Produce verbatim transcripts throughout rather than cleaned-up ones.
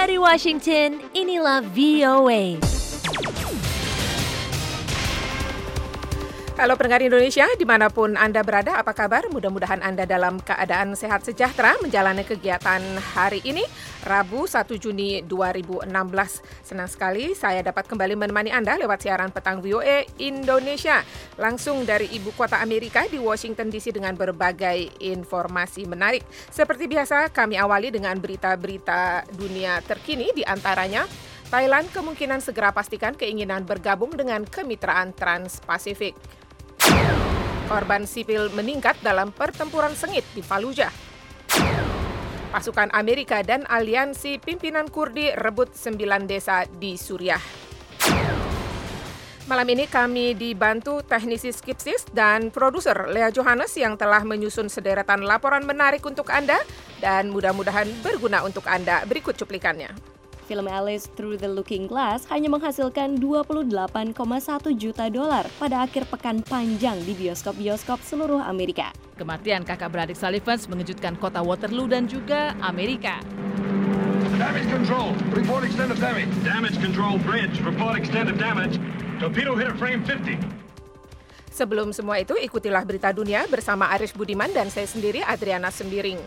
Dari Washington, inilah V O A. Halo pendengar Indonesia, dimanapun Anda berada, apa kabar? Mudah-mudahan Anda dalam keadaan sehat sejahtera menjalani kegiatan hari ini, Rabu satu Juni dua ribu enam belas. Senang sekali saya dapat kembali menemani Anda lewat siaran petang V O A Indonesia. Langsung dari ibu kota Amerika di Washington D C dengan berbagai informasi menarik. Seperti biasa, kami awali dengan berita-berita dunia terkini, di antaranya Thailand kemungkinan segera pastikan keinginan bergabung dengan kemitraan Trans-Pasifik. Korban sipil meningkat dalam pertempuran sengit di Fallujah. Pasukan Amerika dan aliansi pimpinan Kurdi rebut sembilan desa di Suriah. Malam ini kami dibantu teknisi Skipsis dan produser Lea Johannes yang telah menyusun sederetan laporan menarik untuk Anda dan mudah-mudahan berguna untuk Anda. Berikut cuplikannya. Film Alice Through the Looking Glass hanya menghasilkan dua puluh delapan koma satu juta dolar pada akhir pekan panjang di bioskop-bioskop seluruh Amerika. Kematian kakak beradik Sullivans mengejutkan kota Waterloo dan juga Amerika. Damage control, report extent of damage. Damage control bridge, report extent of damage. Torpedo hit at frame fifty. Sebelum semua itu, ikutilah berita dunia bersama Aris Budiman dan saya sendiri, Adriana Sembiring.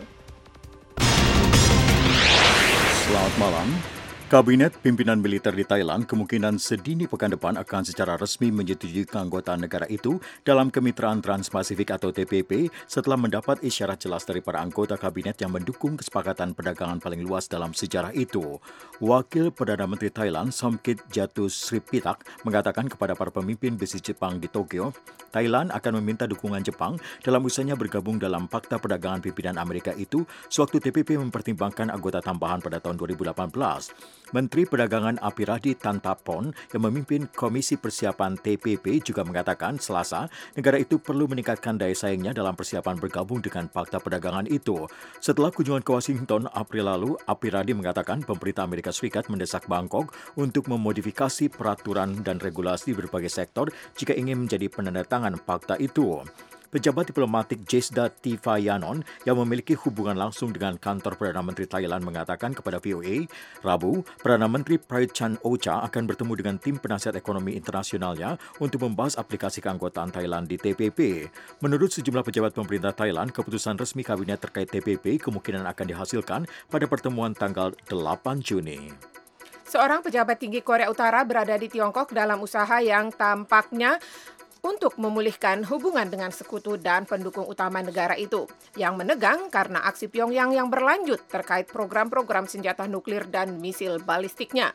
Selamat malam. Kabinet Pimpinan Militer di Thailand kemungkinan sedini pekan depan akan secara resmi menyetujui keanggotaan negara itu dalam Kemitraan Trans-Pasifik atau T P P setelah mendapat isyarat jelas dari para anggota kabinet yang mendukung kesepakatan perdagangan paling luas dalam sejarah itu. Wakil Perdana Menteri Thailand, Somkit Jatusripitak, mengatakan kepada para pemimpin bisnis Jepang di Tokyo, Thailand akan meminta dukungan Jepang dalam usahanya bergabung dalam Fakta Perdagangan Pimpinan Amerika itu sewaktu T P P mempertimbangkan anggota tambahan pada tahun dua ribu delapan belas. Menteri Perdagangan Apiradi Tantapon yang memimpin Komisi Persiapan T P P juga mengatakan Selasa negara itu perlu meningkatkan daya saingnya dalam persiapan bergabung dengan Fakta Perdagangan itu. Setelah kunjungan ke Washington April lalu, Apiradi mengatakan pemerintah Amerika Serikat mendesak Bangkok untuk memodifikasi peraturan dan regulasi berbagai sektor jika ingin menjadi penandatangan fakta itu. Pejabat diplomatik Jesda Tivayanon yang memiliki hubungan langsung dengan kantor Perdana Menteri Thailand mengatakan kepada V O A, Rabu, Perdana Menteri Prayut Chan-o-cha akan bertemu dengan tim penasihat ekonomi internasionalnya untuk membahas aplikasi keanggotaan Thailand di T P P. Menurut sejumlah pejabat pemerintah Thailand, keputusan resmi kabinet terkait T P P kemungkinan akan dihasilkan pada pertemuan tanggal delapan Juni. Seorang pejabat tinggi Korea Utara berada di Tiongkok dalam usaha yang tampaknya untuk memulihkan hubungan dengan sekutu dan pendukung utama negara itu yang menegang karena aksi Pyongyang yang berlanjut terkait program-program senjata nuklir dan misil balistiknya.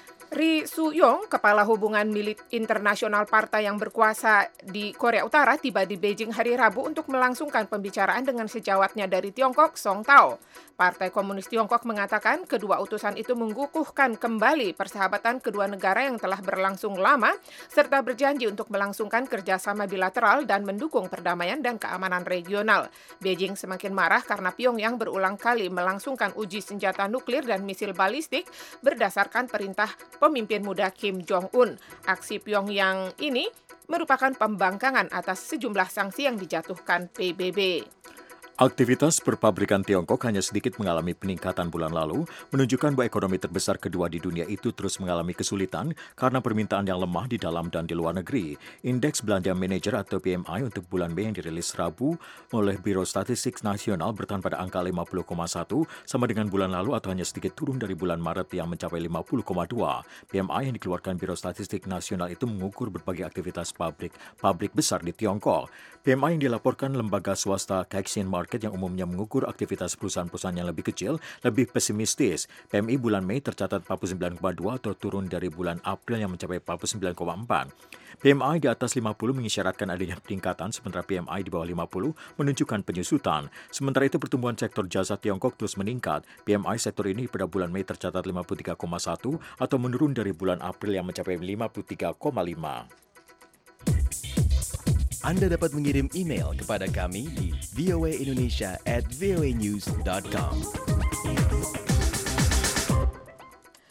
Ri Su-yong, kepala hubungan milit internasional partai yang berkuasa di Korea Utara, tiba di Beijing hari Rabu untuk melangsungkan pembicaraan dengan sejawatnya dari Tiongkok, Song Tao. Partai Komunis Tiongkok mengatakan kedua utusan itu mengukuhkan kembali persahabatan kedua negara yang telah berlangsung lama, serta berjanji untuk melangsungkan kerjasama bilateral dan mendukung perdamaian dan keamanan regional. Beijing semakin marah karena Pyongyang berulang kali melangsungkan uji senjata nuklir dan misil balistik berdasarkan perintah pemimpin muda Kim Jong-un. Aksi Pyongyang ini merupakan pembangkangan atas sejumlah sanksi yang dijatuhkan P B B. Aktivitas perpabrikan Tiongkok hanya sedikit mengalami peningkatan bulan lalu, menunjukkan bahwa ekonomi terbesar kedua di dunia itu terus mengalami kesulitan karena permintaan yang lemah di dalam dan di luar negeri. Indeks Belanja Manajer atau P M I untuk bulan Mei yang dirilis Rabu oleh Biro Statistik Nasional bertahan pada angka lima puluh koma satu, sama dengan bulan lalu atau hanya sedikit turun dari bulan Maret yang mencapai lima puluh koma dua. P M I yang dikeluarkan Biro Statistik Nasional itu mengukur berbagai aktivitas pabrik pabrik besar di Tiongkok. P M I yang dilaporkan lembaga swasta Caixin Market yang umumnya mengukur aktivitas perusahaan-perusahaan yang lebih kecil, lebih pesimistis. P M I bulan Mei tercatat empat puluh sembilan koma dua atau turun dari bulan April yang mencapai empat puluh sembilan koma empat. P M I di atas lima puluh mengisyaratkan adanya peningkatan, sementara P M I di bawah lima puluh menunjukkan penyusutan. Sementara itu pertumbuhan sektor jasa Tiongkok terus meningkat. P M I sektor ini pada bulan Mei tercatat lima puluh tiga koma satu atau menurun dari bulan April yang mencapai lima puluh tiga koma lima. Anda dapat mengirim email kepada kami di voaindonesia at voanews dot com.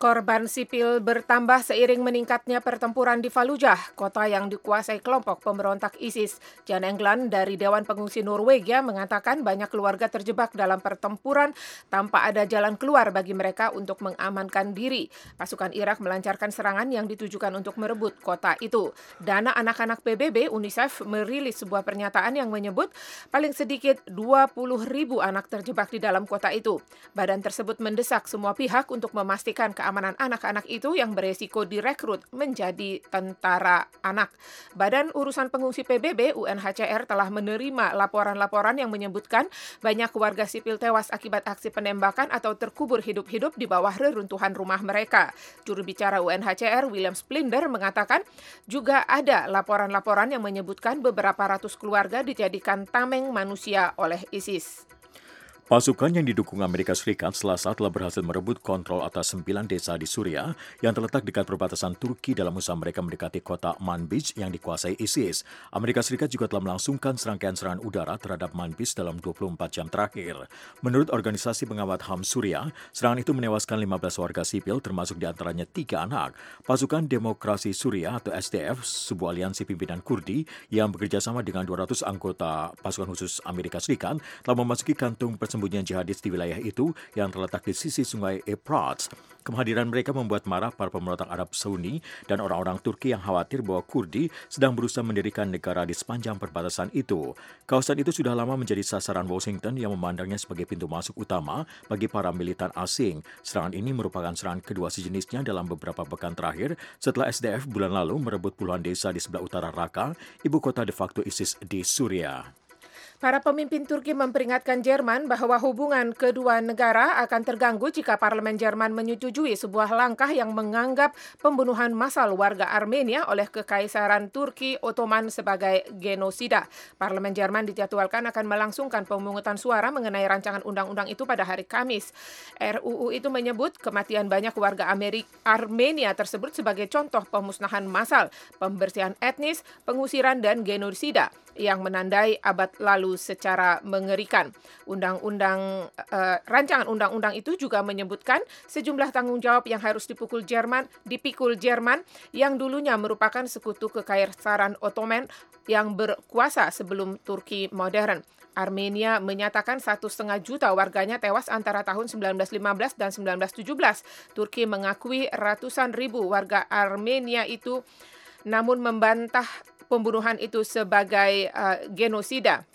Korban sipil bertambah seiring meningkatnya pertempuran di Fallujah, kota yang dikuasai kelompok pemberontak ISIS. Jan England dari Dewan Pengungsi Norwegia mengatakan banyak keluarga terjebak dalam pertempuran tanpa ada jalan keluar bagi mereka untuk mengamankan diri. Pasukan Irak melancarkan serangan yang ditujukan untuk merebut kota itu. Dana Anak-anak P B B UNICEF merilis sebuah pernyataan yang menyebut paling sedikit dua puluh ribu anak terjebak di dalam kota itu. Badan tersebut mendesak semua pihak untuk memastikan keamanan anak-anak itu yang beresiko direkrut menjadi tentara anak. Badan Urusan Pengungsi P B B U N H C R telah menerima laporan-laporan yang menyebutkan banyak warga sipil tewas akibat aksi penembakan atau terkubur hidup-hidup di bawah reruntuhan rumah mereka. Juru bicara U N H C R William Splinder mengatakan juga ada laporan-laporan yang menyebutkan beberapa ratus keluarga dijadikan tameng manusia oleh ISIS. Pasukan yang didukung Amerika Serikat Selasa telah berhasil merebut kontrol atas sembilan desa di Suriah yang terletak dekat perbatasan Turki dalam usaha mereka mendekati kota Manbij yang dikuasai ISIS. Amerika Serikat juga telah melangsungkan serangkaian serangan udara terhadap Manbij dalam dua puluh empat jam terakhir. Menurut organisasi pengamat H A M Suriah, serangan itu menewaskan lima belas warga sipil termasuk diantaranya tiga anak. Pasukan Demokrasi Suriah atau S D F, sebuah aliansi pimpinan Kurdi yang bekerja sama dengan dua ratus anggota pasukan khusus Amerika Serikat, telah memasuki kantung persembunyian jihadis di wilayah itu yang terletak di sisi sungai Efrat. Kehadiran mereka membuat marah para pemberontak Arab Sunni dan orang-orang Turki yang khawatir bahwa Kurdi sedang berusaha mendirikan negara di sepanjang perbatasan itu. Kawasan itu sudah lama menjadi sasaran Washington yang memandangnya sebagai pintu masuk utama bagi para militan asing. Serangan ini merupakan serangan kedua sejenisnya dalam beberapa pekan terakhir setelah S D F bulan lalu merebut puluhan desa di sebelah utara Raqqa, ibu kota de facto ISIS di Suriah. Para pemimpin Turki memperingatkan Jerman bahwa hubungan kedua negara akan terganggu jika parlemen Jerman menyetujui sebuah langkah yang menganggap pembunuhan massal warga Armenia oleh Kekaisaran Turki Ottoman sebagai genosida. Parlemen Jerman dijadwalkan akan melangsungkan pemungutan suara mengenai rancangan undang-undang itu pada hari Kamis. R U U itu menyebut kematian banyak warga Amerika, Armenia tersebut sebagai contoh pemusnahan massal, pembersihan etnis, pengusiran, dan genosida yang menandai abad lalu secara mengerikan. Undang-undang uh, rancangan undang-undang itu juga menyebutkan sejumlah tanggung jawab yang harus dipukul Jerman, dipikul Jerman yang dulunya merupakan sekutu Kekaisaran Ottoman yang berkuasa sebelum Turki modern. Armenia menyatakan satu setengah juta warganya tewas antara tahun sembilan belas lima belas dan sembilan belas tujuh belas. Turki mengakui ratusan ribu warga Armenia itu, namun membantah pembunuhan itu sebagai uh, genosida.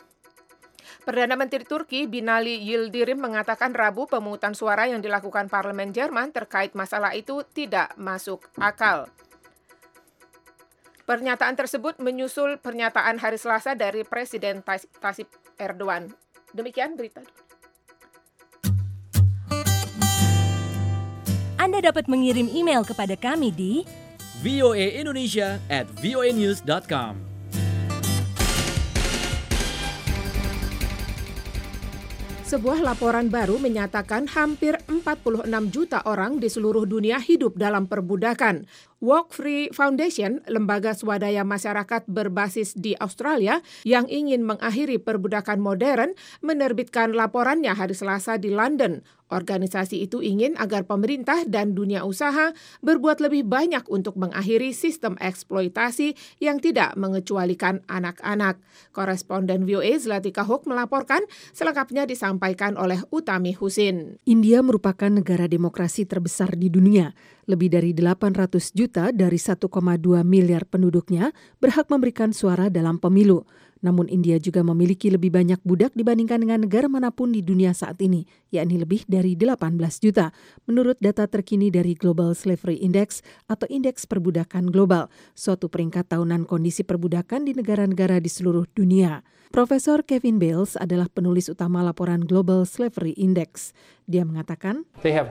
Perdana Menteri Turki Binali Yildirim mengatakan Rabu pemungutan suara yang dilakukan Parlemen Jerman terkait masalah itu tidak masuk akal. Pernyataan tersebut menyusul pernyataan hari Selasa dari Presiden Tayyip Erdogan. Demikian berita. Anda dapat mengirim email kepada kami di v o a indonesia at v o a news dot com. Sebuah laporan baru menyatakan hampir empat puluh enam juta orang di seluruh dunia hidup dalam perbudakan. Walk Free Foundation, lembaga swadaya masyarakat berbasis di Australia yang ingin mengakhiri perbudakan modern, menerbitkan laporannya hari Selasa di London. Organisasi itu ingin agar pemerintah dan dunia usaha berbuat lebih banyak untuk mengakhiri sistem eksploitasi yang tidak mengecualikan anak-anak. Koresponden V O A Zlatika Hoek melaporkan, selengkapnya disampaikan oleh Utami Husin. India merupakan negara demokrasi terbesar di dunia. Lebih dari delapan ratus juta dari satu koma dua miliar penduduknya berhak memberikan suara dalam pemilu. Namun India juga memiliki lebih banyak budak dibandingkan dengan negara manapun di dunia saat ini, yakni lebih dari delapan belas juta, menurut data terkini dari Global Slavery Index atau Indeks Perbudakan Global, suatu peringkat tahunan kondisi perbudakan di negara-negara di seluruh dunia. Profesor Kevin Bales adalah penulis utama laporan Global Slavery Index. Dia mengatakan,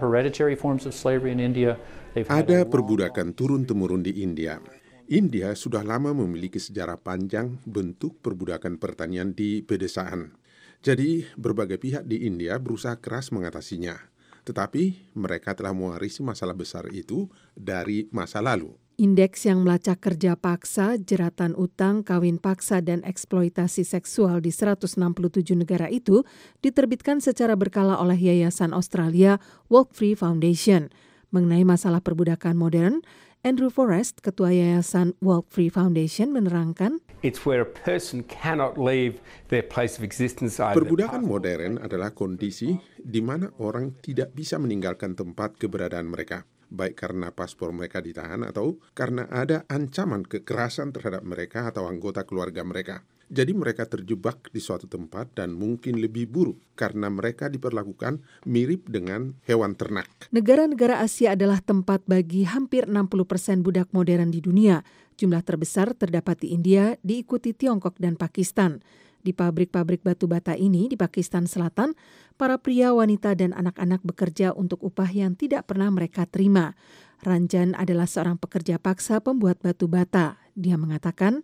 ada perbudakan turun-temurun di India. India sudah lama memiliki sejarah panjang bentuk perbudakan pertanian di pedesaan. Jadi, berbagai pihak di India berusaha keras mengatasinya. Tetapi, mereka telah mewarisi masalah besar itu dari masa lalu. Indeks yang melacak kerja paksa, jeratan utang, kawin paksa, dan eksploitasi seksual di seratus enam puluh tujuh negara itu diterbitkan secara berkala oleh Yayasan Australia Walk Free Foundation. Mengenai masalah perbudakan modern, Andrew Forrest, Ketua Yayasan Walk Free Foundation, menerangkan, It's where a person cannot leave their place of existence. Perbudakan modern adalah kondisi di mana orang tidak bisa meninggalkan tempat keberadaan mereka, baik karena paspor mereka ditahan atau karena ada ancaman kekerasan terhadap mereka atau anggota keluarga mereka. Jadi mereka terjebak di suatu tempat dan mungkin lebih buruk karena mereka diperlakukan mirip dengan hewan ternak. Negara-negara Asia adalah tempat bagi hampir enam puluh persen budak modern di dunia. Jumlah terbesar terdapat di India, diikuti Tiongkok dan Pakistan. Di pabrik-pabrik batu bata ini di Pakistan Selatan, para pria, wanita, dan anak-anak bekerja untuk upah yang tidak pernah mereka terima. Ranjan adalah seorang pekerja paksa pembuat batu bata. Dia mengatakan,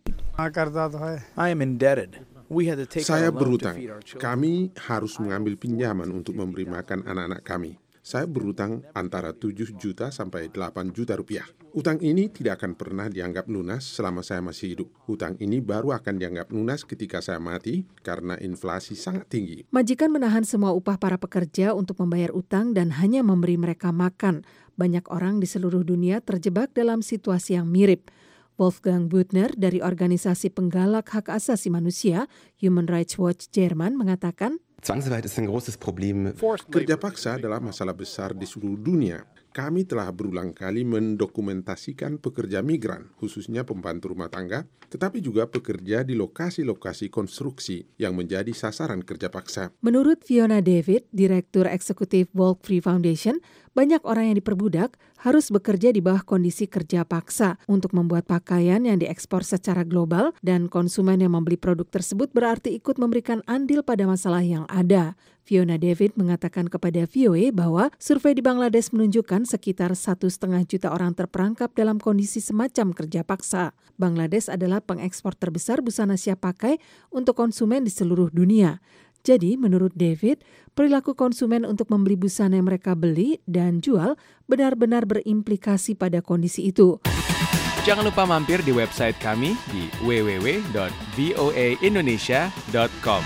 I am indebted. We had to take Saya out a loan to berutang. feed our children. Kami harus mengambil pinjaman untuk memberi makan anak-anak kami. Saya berutang antara tujuh juta sampai delapan juta rupiah. Utang ini tidak akan pernah dianggap lunas selama saya masih hidup. Utang ini baru akan dianggap lunas ketika saya mati karena inflasi sangat tinggi. majikan menahan semua upah para pekerja untuk membayar utang dan hanya memberi mereka makan. Banyak orang di seluruh dunia terjebak dalam situasi yang mirip. Wolfgang Büttner dari organisasi penggalak hak asasi manusia, Human Rights Watch Jerman, mengatakan, Zwangsarbeit ist ein großes Problem. Kerja paksa adalah masalah besar di seluruh dunia. Kami telah berulang kali mendokumentasikan pekerja migran, khususnya pembantu rumah tangga, tetapi juga pekerja di lokasi-lokasi konstruksi yang menjadi sasaran kerja paksa. Menurut Fiona David, Direktur Eksekutif Walk Free Foundation, banyak orang yang diperbudak harus bekerja di bawah kondisi kerja paksa untuk membuat pakaian yang diekspor secara global, dan konsumen yang membeli produk tersebut berarti ikut memberikan andil pada masalah yang ada. Fiona David mengatakan kepada V O A bahwa survei di Bangladesh menunjukkan sekitar satu setengah juta orang terperangkap dalam kondisi semacam kerja paksa. Bangladesh adalah pengekspor terbesar busana siap pakai untuk konsumen di seluruh dunia. Jadi, menurut David, perilaku konsumen untuk membeli busana yang mereka beli dan jual benar-benar berimplikasi pada kondisi itu. Jangan lupa mampir di website kami di w w w dot v o a indonesia dot com.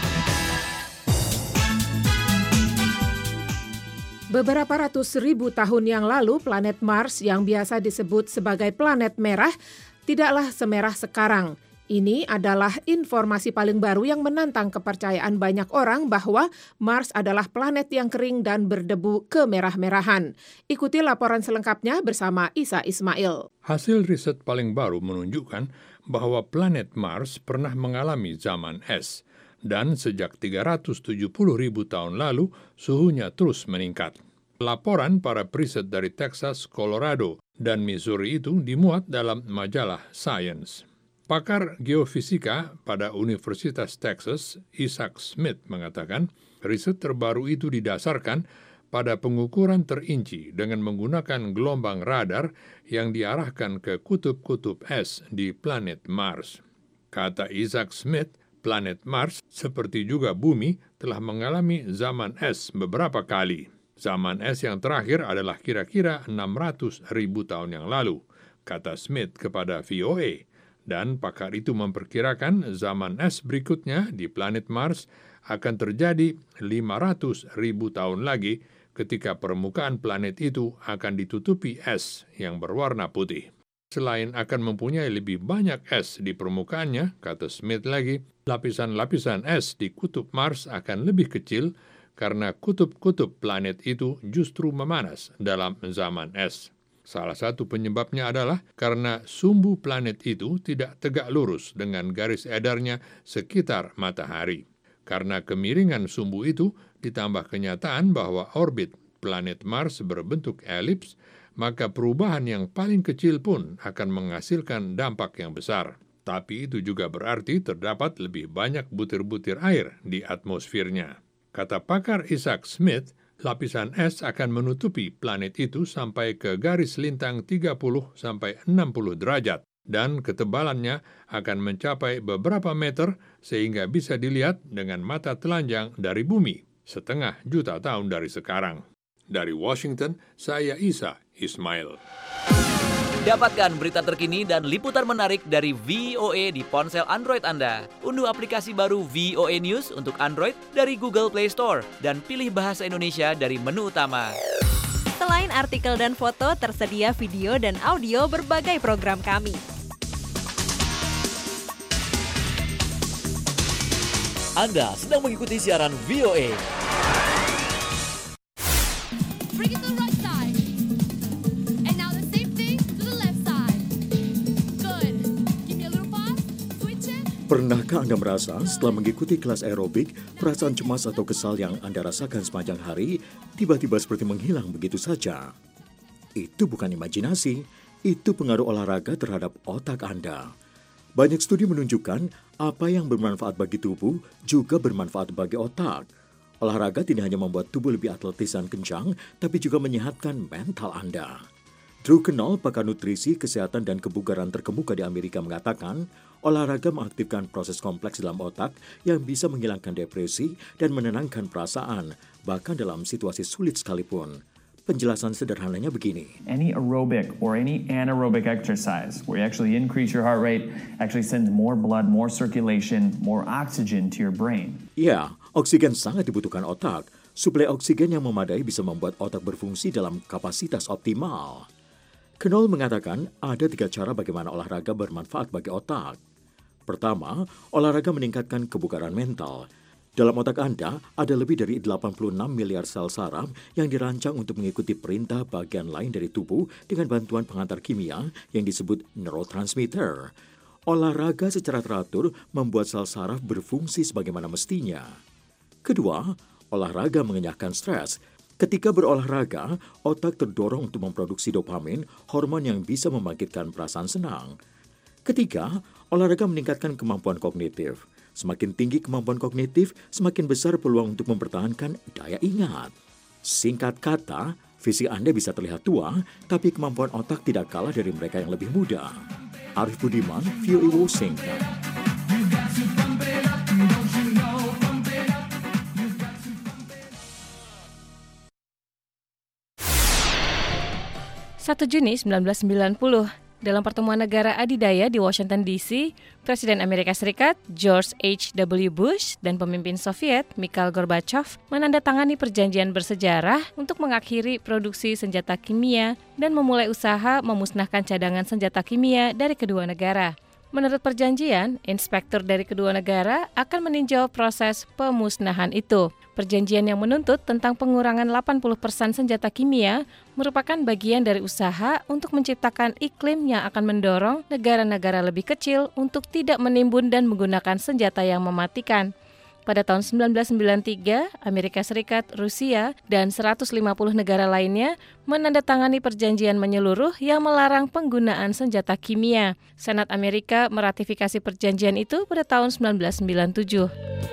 Beberapa ratus ribu tahun yang lalu, planet Mars yang biasa disebut sebagai planet merah tidaklah semerah sekarang. Ini adalah informasi paling baru yang menantang kepercayaan banyak orang bahwa Mars adalah planet yang kering dan berdebu kemerah-merahan. Ikuti laporan selengkapnya bersama Isa Ismail. Hasil riset paling baru menunjukkan bahwa planet Mars pernah mengalami zaman es. Dan sejak tiga ratus tujuh puluh ribu tahun lalu, suhunya terus meningkat. Laporan para periset dari Texas, Colorado, dan Missouri itu dimuat dalam majalah Science. Pakar geofisika pada Universitas Texas, Isaac Smith, mengatakan riset terbaru itu didasarkan pada pengukuran terinci dengan menggunakan gelombang radar yang diarahkan ke kutub-kutub es di planet Mars. Kata Isaac Smith, planet Mars, seperti juga bumi, telah mengalami zaman es beberapa kali. Zaman es yang terakhir adalah kira-kira enam ratus ribu tahun yang lalu, kata Smith kepada V O A. Dan pakar itu memperkirakan zaman es berikutnya di planet Mars akan terjadi lima ratus ribu tahun lagi ketika permukaan planet itu akan ditutupi es yang berwarna putih. Selain akan mempunyai lebih banyak es di permukaannya, kata Smith lagi, lapisan-lapisan es di kutub Mars akan lebih kecil karena kutub-kutub planet itu justru memanas dalam zaman es. Salah satu penyebabnya adalah karena sumbu planet itu tidak tegak lurus dengan garis edarnya sekitar matahari. Karena kemiringan sumbu itu ditambah kenyataan bahwa orbit planet Mars berbentuk elips, maka perubahan yang paling kecil pun akan menghasilkan dampak yang besar. Tapi itu juga berarti terdapat lebih banyak butir-butir air di atmosfernya. Kata pakar Isaac Smith, lapisan es akan menutupi planet itu sampai ke garis lintang tiga puluh sampai enam puluh derajat dan ketebalannya akan mencapai beberapa meter sehingga bisa dilihat dengan mata telanjang dari bumi setengah juta tahun dari sekarang. Dari Washington, saya Isa Ismail. Dapatkan berita terkini dan liputan menarik dari V O A di ponsel Android Anda. Unduh aplikasi baru V O A News untuk Android dari Google Play Store dan pilih bahasa Indonesia dari menu utama. Selain Selain artikel dan foto, tersedia video dan audio berbagai program kami. Anda sedang mengikuti siaran V O A. Pernahkah Anda merasa setelah mengikuti kelas aerobik, perasaan cemas atau kesal yang Anda rasakan sepanjang hari tiba-tiba seperti menghilang begitu saja? Itu bukan imajinasi, itu pengaruh olahraga terhadap otak Anda. Banyak studi menunjukkan apa yang bermanfaat bagi tubuh juga bermanfaat bagi otak. Olahraga tidak hanya membuat tubuh lebih atletis dan kencang, tapi juga menyehatkan mental Anda. Drew Knoll, pakar nutrisi, kesehatan, dan kebugaran terkemuka di Amerika mengatakan, olahraga mengaktifkan proses kompleks dalam otak yang bisa menghilangkan depresi dan menenangkan perasaan, bahkan dalam situasi sulit sekalipun. Penjelasan sederhananya begini. Any aerobic or any anaerobic exercise where you actually increase your heart rate actually sends more blood, more circulation, more oxygen to your brain. Ya, oksigen sangat dibutuhkan otak. Suplai oksigen yang memadai bisa membuat otak berfungsi dalam kapasitas optimal. Knoll mengatakan ada tiga cara bagaimana olahraga bermanfaat bagi otak. Pertama, olahraga meningkatkan kebugaran mental. Dalam otak Anda, ada lebih dari delapan puluh enam miliar sel saraf yang dirancang untuk mengikuti perintah bagian lain dari tubuh dengan bantuan pengantar kimia yang disebut neurotransmitter. Olahraga secara teratur membuat sel saraf berfungsi sebagaimana mestinya. Kedua, olahraga mengenyahkan stres. Ketika berolahraga, otak terdorong untuk memproduksi dopamin, hormon yang bisa membangkitkan perasaan senang. Ketiga, olahraga meningkatkan kemampuan kognitif. Semakin tinggi kemampuan kognitif, semakin besar peluang untuk mempertahankan daya ingat. Singkat kata, fisik Anda bisa terlihat tua, tapi kemampuan otak tidak kalah dari mereka yang lebih muda. Arif Budiman, V O A Washington. satu Juni seribu sembilan ratus sembilan puluh, dalam pertemuan negara adidaya di Washington D C, Presiden Amerika Serikat George H W Bush dan pemimpin Soviet Mikhail Gorbachev menandatangani perjanjian bersejarah untuk mengakhiri produksi senjata kimia dan memulai usaha memusnahkan cadangan senjata kimia dari kedua negara. Menurut perjanjian, inspektur dari kedua negara akan meninjau proses pemusnahan itu. Perjanjian yang menuntut tentang pengurangan delapan puluh persen senjata kimia merupakan bagian dari usaha untuk menciptakan iklim yang akan mendorong negara-negara lebih kecil untuk tidak menimbun dan menggunakan senjata yang mematikan. Pada tahun seribu sembilan ratus sembilan puluh tiga, Amerika Serikat, Rusia, dan seratus lima puluh negara lainnya menandatangani perjanjian menyeluruh yang melarang penggunaan senjata kimia. Senat Amerika meratifikasi perjanjian itu pada tahun seribu sembilan ratus sembilan puluh tujuh.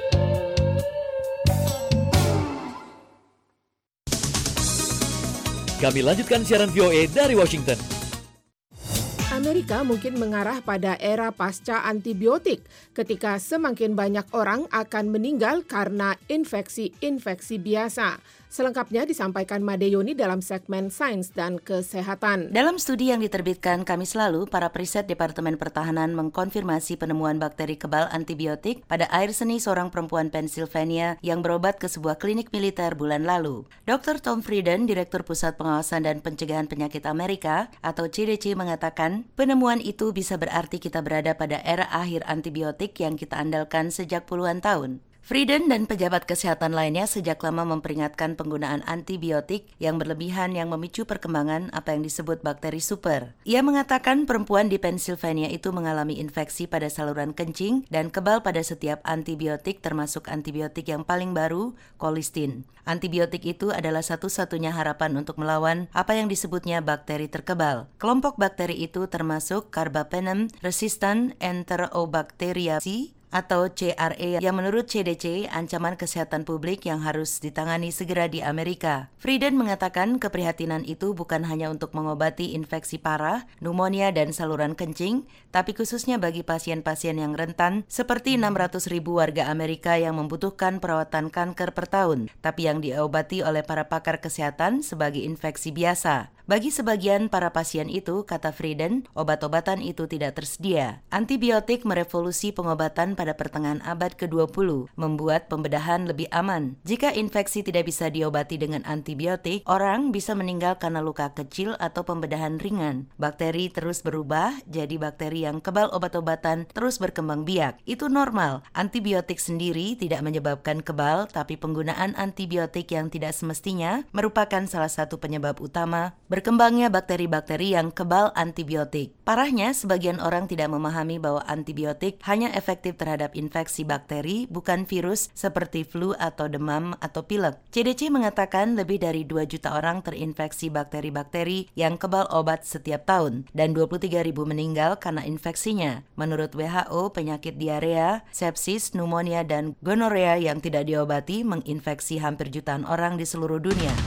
Kami lanjutkan siaran V O A dari Washington. Amerika mungkin mengarah pada era pasca antibiotik ketika semakin banyak orang akan meninggal karena infeksi-infeksi biasa. Selengkapnya disampaikan Made Yoni dalam segmen Sains dan Kesehatan. Dalam studi yang diterbitkan Kamis lalu, para periset Departemen Pertahanan mengkonfirmasi penemuan bakteri kebal antibiotik pada air seni seorang perempuan Pennsylvania yang berobat ke sebuah klinik militer bulan lalu. dokter Tom Frieden, Direktur Pusat Pengawasan dan Pencegahan Penyakit Amerika atau C D C mengatakan, penemuan itu bisa berarti kita berada pada era akhir antibiotik yang kita andalkan sejak puluhan tahun. Frieden dan pejabat kesehatan lainnya sejak lama memperingatkan penggunaan antibiotik yang berlebihan yang memicu perkembangan apa yang disebut bakteri super. Ia mengatakan perempuan di Pennsylvania itu mengalami infeksi pada saluran kencing dan kebal pada setiap antibiotik termasuk antibiotik yang paling baru, colistin. Antibiotik itu adalah satu-satunya harapan untuk melawan apa yang disebutnya bakteri terkebal. Kelompok bakteri itu termasuk Carbapenem resistant Enterobacteriaceae atau C R E yang menurut C D C ancaman kesehatan publik yang harus ditangani segera di Amerika. Frieden mengatakan keprihatinan itu bukan hanya untuk mengobati infeksi parah, pneumonia dan saluran kencing, tapi khususnya bagi pasien-pasien yang rentan seperti enam ratus ribu warga Amerika yang membutuhkan perawatan kanker per tahun, tapi yang diobati oleh para pakar kesehatan sebagai infeksi biasa. Bagi sebagian para pasien itu, kata Frieden, obat-obatan itu tidak tersedia. Antibiotik merevolusi pengobatan pada pertengahan abad ke dua puluh, membuat pembedahan lebih aman. Jika infeksi tidak bisa diobati dengan antibiotik, orang bisa meninggal karena luka kecil atau pembedahan ringan. Bakteri terus berubah, jadi bakteri yang kebal obat-obatan terus berkembang biak. Itu normal. Antibiotik sendiri tidak menyebabkan kebal, tapi penggunaan antibiotik yang tidak semestinya merupakan salah satu penyebab utama berkembangnya bakteri-bakteri yang kebal antibiotik. Parahnya, sebagian orang tidak memahami bahwa antibiotik hanya efektif terhadap infeksi bakteri, bukan virus seperti flu atau demam atau pilek. C D C mengatakan lebih dari dua juta orang terinfeksi bakteri-bakteri yang kebal obat setiap tahun dan dua puluh tiga ribu meninggal karena infeksinya. Menurut W H O, penyakit diarea, sepsis, pneumonia, dan gonorea yang tidak diobati menginfeksi hampir jutaan orang di seluruh dunia.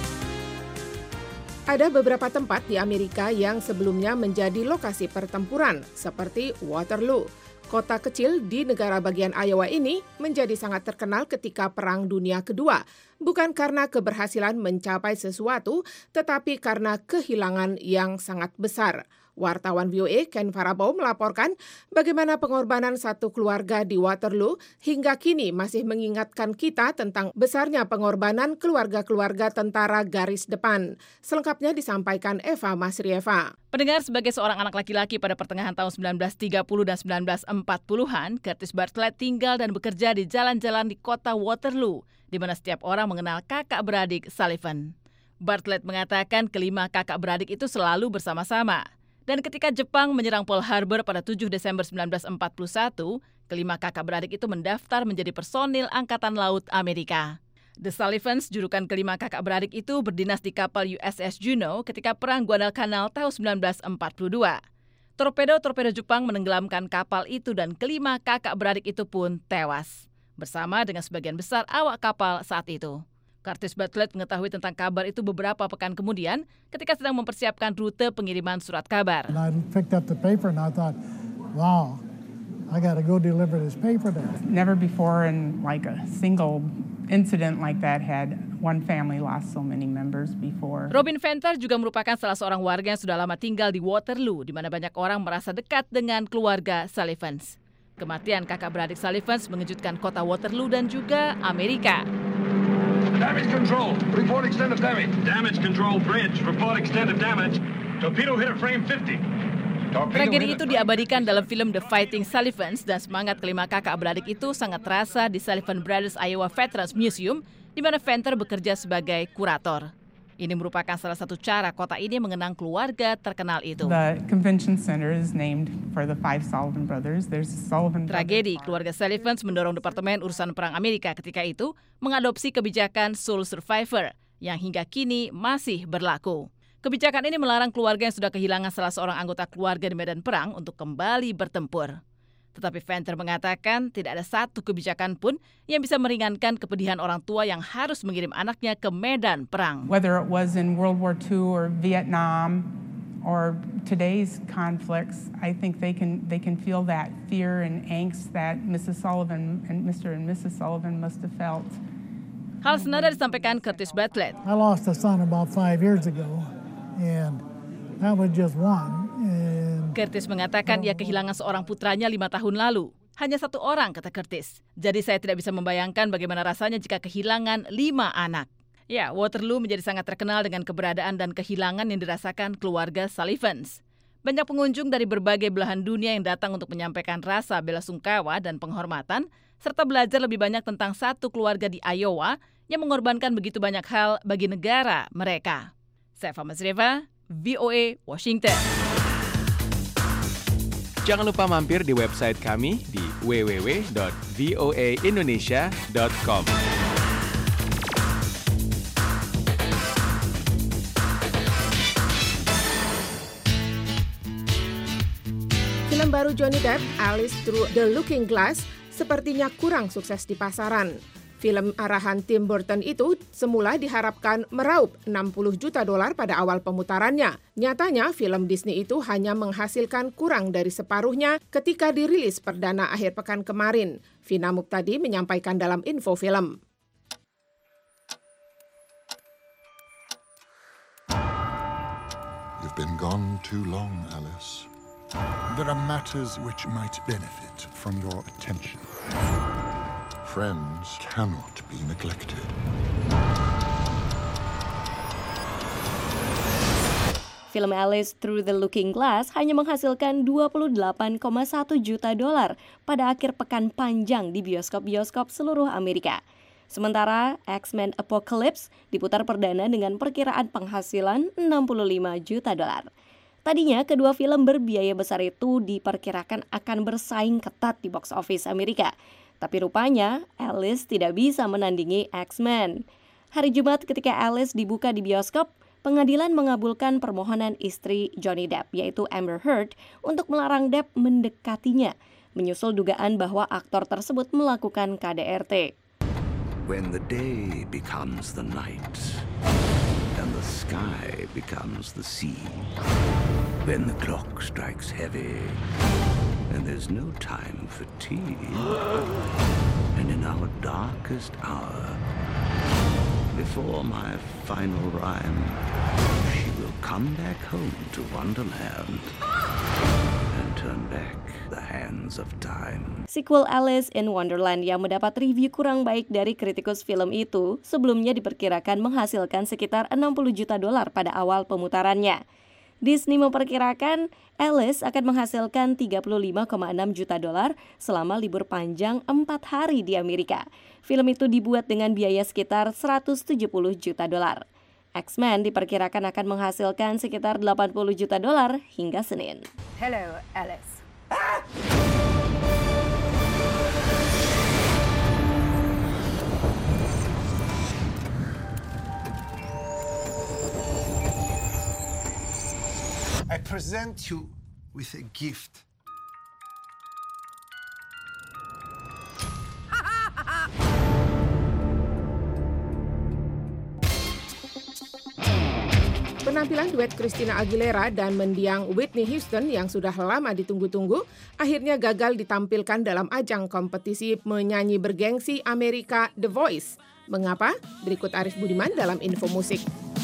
Ada beberapa tempat di Amerika yang sebelumnya menjadi lokasi pertempuran, seperti Waterloo. Kota kecil di negara bagian Iowa ini menjadi sangat terkenal ketika Perang Dunia Kedua, bukan karena keberhasilan mencapai sesuatu, tetapi karena kehilangan yang sangat besar. Wartawan V O A Ken Farabaugh melaporkan bagaimana pengorbanan satu keluarga di Waterloo hingga kini masih mengingatkan kita tentang besarnya pengorbanan keluarga-keluarga tentara garis depan. Selengkapnya disampaikan Eva Masrieva. Pendengar, sebagai seorang anak laki-laki pada pertengahan tahun sembilan belas tiga puluh dan sembilan belas empat puluhan, Curtis Bartlett tinggal dan bekerja di jalan-jalan di kota Waterloo, di mana setiap orang mengenal kakak beradik Sullivan. Bartlett mengatakan kelima kakak beradik itu selalu bersama-sama. Dan ketika Jepang menyerang Pearl Harbor pada tujuh Desember sembilan belas empat puluh satu, kelima kakak beradik itu mendaftar menjadi personil Angkatan Laut Amerika. The Sullivans, julukan kelima kakak beradik itu, berdinas di kapal U S S Juneau ketika Perang Guadalcanal tahun sembilan belas empat puluh dua. Torpedo-torpedo Jepang menenggelamkan kapal itu dan kelima kakak beradik itu pun tewas, bersama dengan sebagian besar awak kapal saat itu. Curtis Bartlett mengetahui tentang kabar itu beberapa pekan kemudian ketika sedang mempersiapkan rute pengiriman surat kabar. And I picked up the paper and I thought, wow, I got to go deliver this paper there. Never before in like a single incident like that had one family lost so many members before. Robin Venter juga merupakan salah seorang warga yang sudah lama tinggal di Waterloo, di mana banyak orang merasa dekat dengan keluarga Sullivans. Kematian kakak beradik Sullivans mengejutkan kota Waterloo dan juga Amerika. Damage control. Report extent of damage. Damage control bridge. Report extent of damage. Torpedo hit at frame fifty. Tragedi itu diabadikan dalam film The Fighting Sullivans dan semangat kelima kakak beradik itu sangat terasa di Sullivan Brothers Iowa Veterans Museum, di mana Venter bekerja sebagai kurator. Ini merupakan salah satu cara kota ini mengenang keluarga terkenal itu. The convention center is named for the five Sullivan brothers. There's a Sullivan Tragedi keluarga Sullivans mendorong Departemen Urusan Perang Amerika ketika itu mengadopsi kebijakan Sole Survivor yang hingga kini masih berlaku. Kebijakan ini melarang keluarga yang sudah kehilangan salah seorang anggota keluarga di medan perang untuk kembali bertempur. Tetapi Venter mengatakan tidak ada satu kebijakan pun yang bisa meringankan kepedihan orang tua yang harus mengirim anaknya ke medan perang. Whether it was in World War Two or Vietnam or today's conflicts, I think they can they can feel that fear and angst that Missus Sullivan and Mister and Missus Sullivan must have felt. Hal senada disampaikan Curtis Bartlett. I lost a son about five years ago, and that was just one. Curtis mengatakan ia kehilangan seorang putranya lima tahun lalu. Hanya satu orang, kata Curtis. Jadi saya tidak bisa membayangkan bagaimana rasanya jika kehilangan lima anak. Ya, Waterloo menjadi sangat terkenal dengan keberadaan dan kehilangan yang dirasakan keluarga Sullivans. Banyak pengunjung dari berbagai belahan dunia yang datang untuk menyampaikan rasa belasungkawa dan penghormatan, serta belajar lebih banyak tentang satu keluarga di Iowa yang mengorbankan begitu banyak hal bagi negara mereka. Saya Eva Masrieva, V O A, Washington. Jangan lupa mampir di website kami di w w w dot v o a indonesia dot com. Film baru Johnny Depp, Alice Through the Looking Glass, sepertinya kurang sukses di pasaran. Film arahan Tim Burton itu semula diharapkan meraup enam puluh juta dolar pada awal pemutarannya. Nyatanya, film Disney itu hanya menghasilkan kurang dari separuhnya ketika dirilis perdana akhir pekan kemarin. Vina Muktadi menyampaikan dalam info film. You've been gone too long, Alice. There are matters which might benefit from your attention. Friends cannot be neglected. Film Alice Through the Looking Glass hanya menghasilkan dua puluh delapan koma satu juta dolar pada akhir pekan panjang di bioskop-bioskop seluruh Amerika. Sementara X-Men Apocalypse diputar perdana dengan perkiraan penghasilan enam puluh lima juta dolar. Tadinya kedua film berbiaya besar itu diperkirakan akan bersaing ketat di box office Amerika. Tapi rupanya Alice tidak bisa menandingi X-Men. Hari Jumat ketika Alice dibuka di bioskop, pengadilan mengabulkan permohonan istri Johnny Depp, yaitu Amber Heard, untuk melarang Depp mendekatinya, menyusul dugaan bahwa aktor tersebut melakukan K D R T. When the day becomes the night, and the sky becomes the sea, when the clock strikes heavy, and there's no time for tea, and in our darkest hour, before my final rhyme, she will come back home to Wonderland and turn back the hands of time. Sequel Alice in Wonderland yang mendapat review kurang baik dari kritikus film itu sebelumnya diperkirakan menghasilkan sekitar enam puluh juta dolar pada awal pemutarannya. Disney memperkirakan Alice akan menghasilkan tiga puluh lima koma enam juta dolar selama libur panjang empat hari di Amerika. Film itu dibuat dengan biaya sekitar seratus tujuh puluh juta dolar. X-Men diperkirakan akan menghasilkan sekitar delapan puluh juta dolar hingga Senin. Hello, Alice. I present you with a gift. Penampilan duet Christina Aguilera dan mendiang Whitney Houston yang sudah lama ditunggu-tunggu akhirnya gagal ditampilkan dalam ajang kompetisi menyanyi bergengsi Amerika The Voice. Mengapa? Berikut Arif Budiman dalam Info Musik.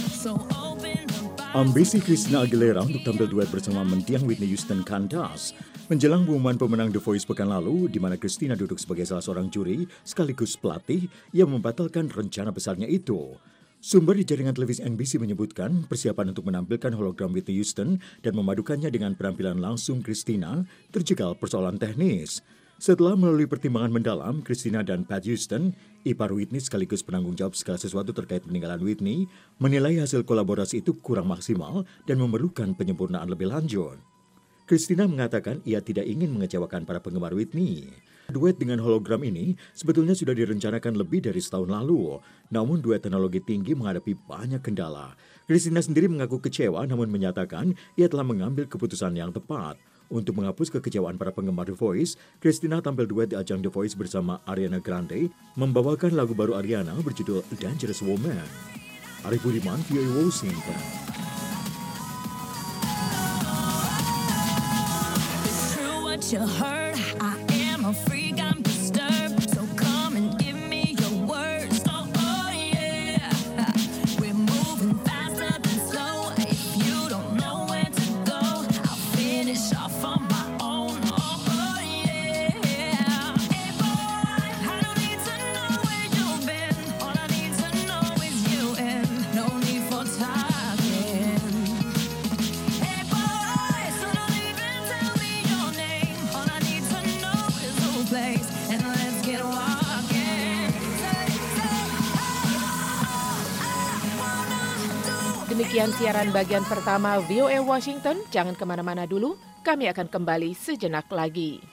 Ambisi Christina Aguilera untuk tampil duet bersama mendiang Whitney Houston kandas menjelang pengumuman pemenang The Voice pekan lalu, di mana Christina duduk sebagai salah seorang juri sekaligus pelatih yang membatalkan rencana besarnya itu. Sumber di jaringan televisi N B C menyebutkan persiapan untuk menampilkan hologram Whitney Houston dan memadukannya dengan penampilan langsung Christina terjegal persoalan teknis. Setelah melalui pertimbangan mendalam, Christina dan Pat Houston, ipar Whitney sekaligus penanggung jawab segala sesuatu terkait peninggalan Whitney, menilai hasil kolaborasi itu kurang maksimal dan memerlukan penyempurnaan lebih lanjut. Christina mengatakan ia tidak ingin mengecewakan para penggemar Whitney. Duet dengan hologram ini sebetulnya sudah direncanakan lebih dari setahun lalu, namun duet teknologi tinggi menghadapi banyak kendala. Christina sendiri mengaku kecewa namun menyatakan ia telah mengambil keputusan yang tepat. Untuk menghapus kekecewaan para penggemar The Voice, Christina tampil duet di ajang The Voice bersama Ariana Grande, membawakan lagu baru Ariana berjudul Dangerous Woman. Arif Budiman, V O A Washington. You heard, I am a freak, I'm disturbed, so come and give me your words. Oh, oh yeah, we're moving faster than slow. If you don't know where to go, I'll finish off on my own. Oh, oh yeah, hey boy, I don't need to know where you've been. All I need to know is you, and no need for talking. Hey boy, so don't even tell me your name. Place and let's get walking. Demikian siaran bagian pertama V O A Washington. Jangan kemana-mana dulu, kami akan kembali sejenak lagi.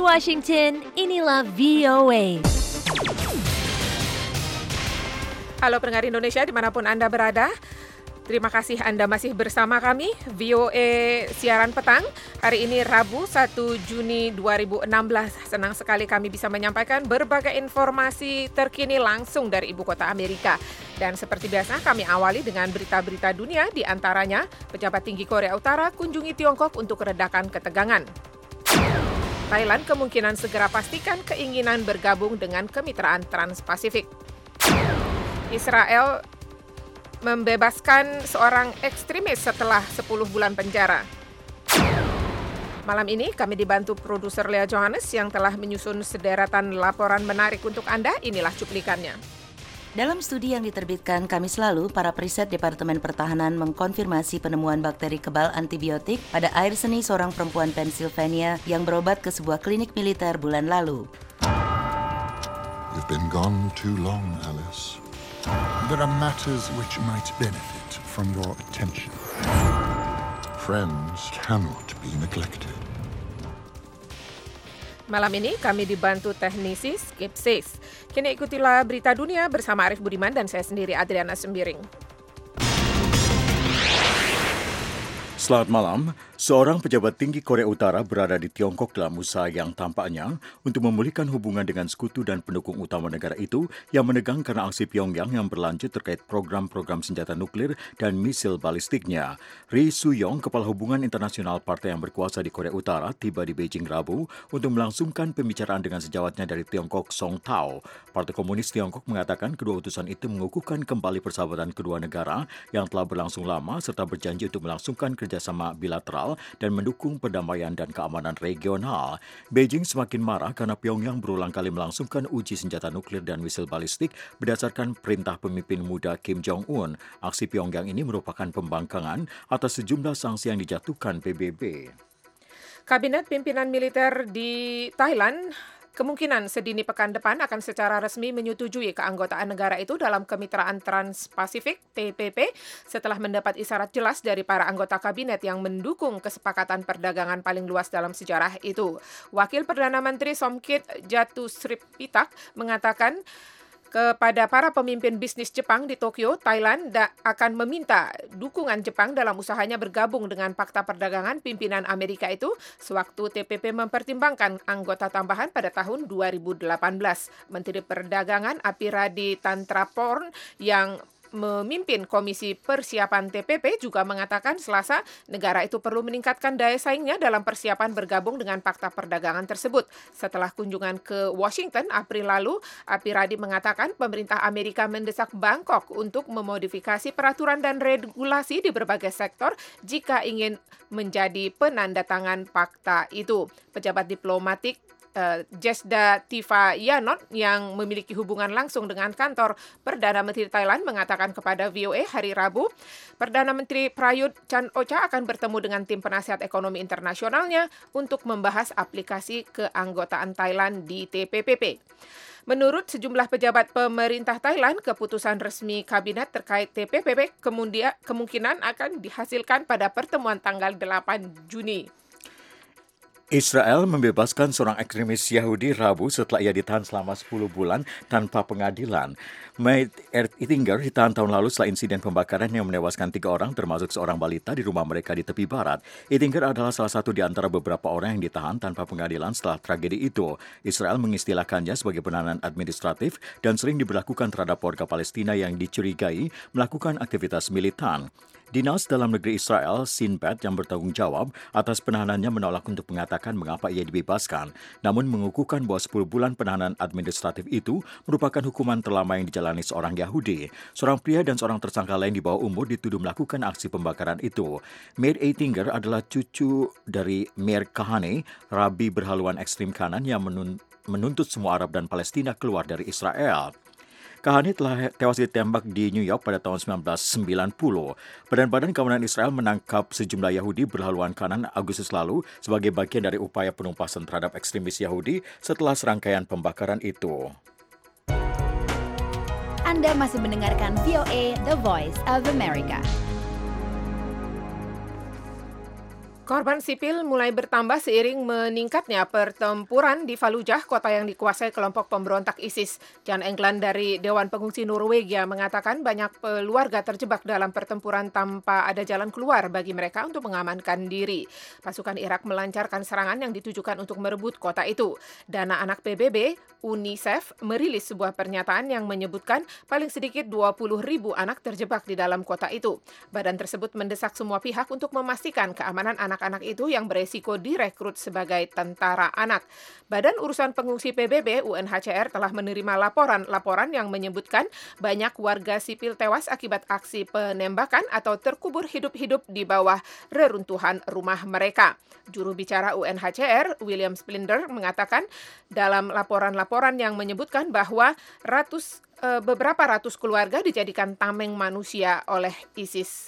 Washington, inilah V O A. Halo pendengar Indonesia dimanapun Anda berada. Terima kasih Anda masih bersama kami, V O A Siaran Petang. Hari ini Rabu satu Juni dua ribu enam belas. Senang sekali kami bisa menyampaikan berbagai informasi terkini langsung dari ibu kota Amerika. Dan seperti biasa kami awali dengan berita-berita dunia, di antaranya pejabat tinggi Korea Utara kunjungi Tiongkok untuk redakan ketegangan. Thailand kemungkinan segera pastikan keinginan bergabung dengan kemitraan Trans-Pasifik. Israel membebaskan seorang ekstremis setelah sepuluh bulan penjara. Malam ini kami dibantu produser Lea Johannes yang telah menyusun sederetan laporan menarik untuk Anda. Inilah cuplikannya. Dalam studi yang diterbitkan Kamis lalu, para periset Departemen Pertahanan mengkonfirmasi penemuan bakteri kebal antibiotik pada air seni seorang perempuan Pennsylvania yang berobat ke sebuah klinik militer bulan lalu. You've been gone too long, Alice. There are matters which might benefit from your attention. Friends cannot be neglected. Malam ini kami dibantu teknisi Skip Says. Kini ikutilah berita dunia bersama Arif Budiman dan saya sendiri Adriana Sembiring. Selamat malam. Seorang pejabat tinggi Korea Utara berada di Tiongkok dalam usaha yang tampaknya untuk memulihkan hubungan dengan sekutu dan pendukung utama negara itu yang menegang karena aksi Pyongyang yang berlanjut terkait program-program senjata nuklir dan misil balistiknya. Ri Suyong, Kepala Hubungan Internasional Partai yang berkuasa di Korea Utara, tiba di Beijing Rabu untuk melangsungkan pembicaraan dengan sejawatnya dari Tiongkok, Song Tao. Partai Komunis Tiongkok mengatakan kedua utusan itu mengukuhkan kembali persahabatan kedua negara yang telah berlangsung lama serta berjanji untuk melangsungkan kerjasama bilateral dan mendukung perdamaian dan keamanan regional. Beijing semakin marah karena Pyongyang berulang kali melangsungkan uji senjata nuklir dan misil balistik berdasarkan perintah pemimpin muda Kim Jong-un. Aksi Pyongyang ini merupakan pembangkangan atas sejumlah sanksi yang dijatuhkan P B B. Kabinet pimpinan militer di Thailand kemungkinan sedini pekan depan akan secara resmi menyetujui keanggotaan negara itu dalam Kemitraan Trans-Pasifik T P P setelah mendapat isyarat jelas dari para anggota kabinet yang mendukung kesepakatan perdagangan paling luas dalam sejarah itu. Wakil Perdana Menteri Somkit Jatusripitak mengatakan kepada para pemimpin bisnis Jepang di Tokyo, Thailand da- akan meminta dukungan Jepang dalam usahanya bergabung dengan Fakta Perdagangan pimpinan Amerika itu sewaktu T P P mempertimbangkan anggota tambahan pada tahun dua ribu delapan belas. Menteri Perdagangan Apiradi Tantraporn yang memimpin Komisi Persiapan T P P juga mengatakan Selasa negara itu perlu meningkatkan daya saingnya dalam persiapan bergabung dengan Fakta Perdagangan tersebut. Setelah kunjungan ke Washington April lalu, Apiradi mengatakan pemerintah Amerika mendesak Bangkok untuk memodifikasi peraturan dan regulasi di berbagai sektor jika ingin menjadi penandatangan fakta itu. Pejabat diplomatik Uh, Jesda Tifa Yanot yang memiliki hubungan langsung dengan kantor Perdana Menteri Thailand mengatakan kepada V O A hari Rabu, Perdana Menteri Prayut Chan-o-cha akan bertemu dengan tim penasihat ekonomi internasionalnya untuk membahas aplikasi keanggotaan Thailand di T P P P. Menurut sejumlah pejabat pemerintah Thailand, keputusan resmi kabinet terkait T P P P kemudian kemungkinan akan dihasilkan pada pertemuan tanggal delapan Juni. Israel membebaskan seorang ekstremis Yahudi Rabu setelah ia ditahan selama sepuluh bulan tanpa pengadilan. Matt Eittinger ditahan tahun lalu setelah insiden pembakaran yang menewaskan tiga orang termasuk seorang balita di rumah mereka di tepi barat. Eittinger adalah salah satu di antara beberapa orang yang ditahan tanpa pengadilan setelah tragedi itu. Israel mengistilahkannya sebagai penahanan administratif dan sering diberlakukan terhadap warga Palestina yang dicurigai melakukan aktivitas militan. Dinas Dalam Negeri Israel, Sinbad, yang bertanggung jawab atas penahanannya menolak untuk mengatakan mengapa ia dibebaskan, namun mengukuhkan bahwa sepuluh bulan penahanan administratif itu merupakan hukuman terlama yang dijalani seorang Yahudi. Seorang pria dan seorang tersangka lain di bawah umur dituduh melakukan aksi pembakaran itu. Matt Eittinger adalah cucu dari Meir Kahane, rabi berhaluan ekstrim kanan yang menuntut semua Arab dan Palestina keluar dari Israel. Kahane telah tewas ditembak di New York pada tahun sembilan belas sembilan puluh. Badan-badan keamanan Israel menangkap sejumlah Yahudi berhaluan kanan Agustus lalu sebagai bagian dari upaya penumpasan terhadap ekstremis Yahudi setelah serangkaian pembakaran itu. Anda masih mendengarkan V O A, The Voice of America. Korban sipil mulai bertambah seiring meningkatnya pertempuran di Fallujah, kota yang dikuasai kelompok pemberontak ISIS. Jan England dari Dewan Pengungsi Norwegia mengatakan banyak keluarga terjebak dalam pertempuran tanpa ada jalan keluar bagi mereka untuk mengamankan diri. Pasukan Irak melancarkan serangan yang ditujukan untuk merebut kota itu. Dana Anak P B B, UNICEF, merilis sebuah pernyataan yang menyebutkan paling sedikit dua puluh ribu anak terjebak di dalam kota itu. Badan tersebut mendesak semua pihak untuk memastikan keamanan anak anak-anak itu yang beresiko direkrut sebagai tentara anak. Badan Urusan Pengungsi P B B U N H C R telah menerima laporan-laporan yang menyebutkan banyak warga sipil tewas akibat aksi penembakan atau terkubur hidup-hidup di bawah reruntuhan rumah mereka. Juru bicara U N H C R, William Splinder, mengatakan dalam laporan-laporan yang menyebutkan bahwa ratus e, beberapa ratus keluarga dijadikan tameng manusia oleh ISIS.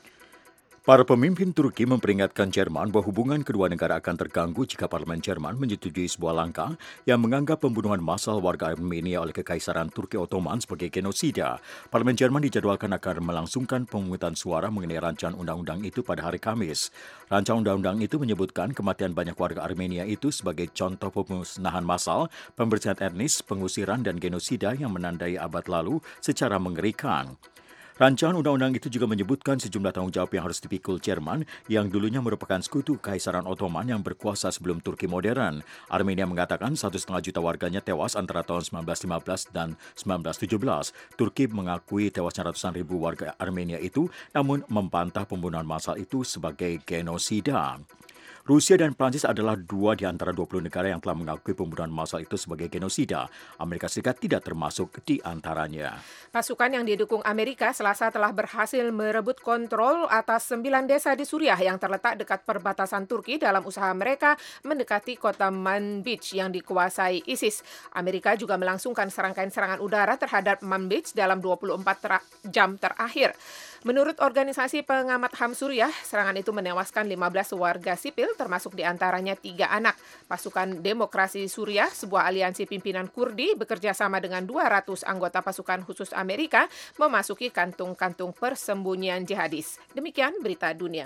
Para pemimpin Turki memperingatkan Jerman bahwa hubungan kedua negara akan terganggu jika Parlemen Jerman menyetujui sebuah langkah yang menganggap pembunuhan massal warga Armenia oleh Kekaisaran Turki Ottoman sebagai genosida. Parlemen Jerman dijadwalkan akan melangsungkan pemungutan suara mengenai rancangan undang-undang itu pada hari Kamis. Rancangan undang-undang itu menyebutkan kematian banyak warga Armenia itu sebagai contoh pemusnahan massal, pembersihan etnis, pengusiran, dan genosida yang menandai abad lalu secara mengerikan. Rancangan undang-undang itu juga menyebutkan sejumlah tanggung jawab yang harus dipikul Jerman yang dulunya merupakan sekutu Kekaisaran Ottoman yang berkuasa sebelum Turki modern. Armenia mengatakan satu setengah juta warganya tewas antara tahun sembilan belas lima belas dan sembilan belas tujuh belas. Turki mengakui tewasnya ratusan ribu warga Armenia itu, namun membantah pembunuhan massal itu sebagai genosida. Rusia dan Prancis adalah dua di antara dua puluh negara yang telah mengakui pembunuhan massal itu sebagai genosida. Amerika Serikat tidak termasuk di antaranya. Pasukan yang didukung Amerika Selasa telah berhasil merebut kontrol atas sembilan desa di Suriah yang terletak dekat perbatasan Turki dalam usaha mereka mendekati kota Manbij yang dikuasai ISIS. Amerika juga melangsungkan serangkaian serangan udara terhadap Manbij dalam dua puluh empat ter- jam terakhir. Menurut organisasi pengamat H A M Suriah, serangan itu menewaskan lima belas warga sipil, termasuk diantaranya tiga anak. Pasukan Demokrasi Suriah, sebuah aliansi pimpinan Kurdi, bekerja sama dengan dua ratus anggota pasukan khusus Amerika, memasuki kantung-kantung persembunyian jihadis. Demikian berita dunia.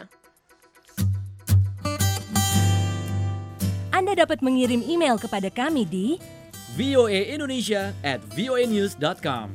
Anda dapat mengirim email kepada kami di v o a indonesia at v o a news dot com.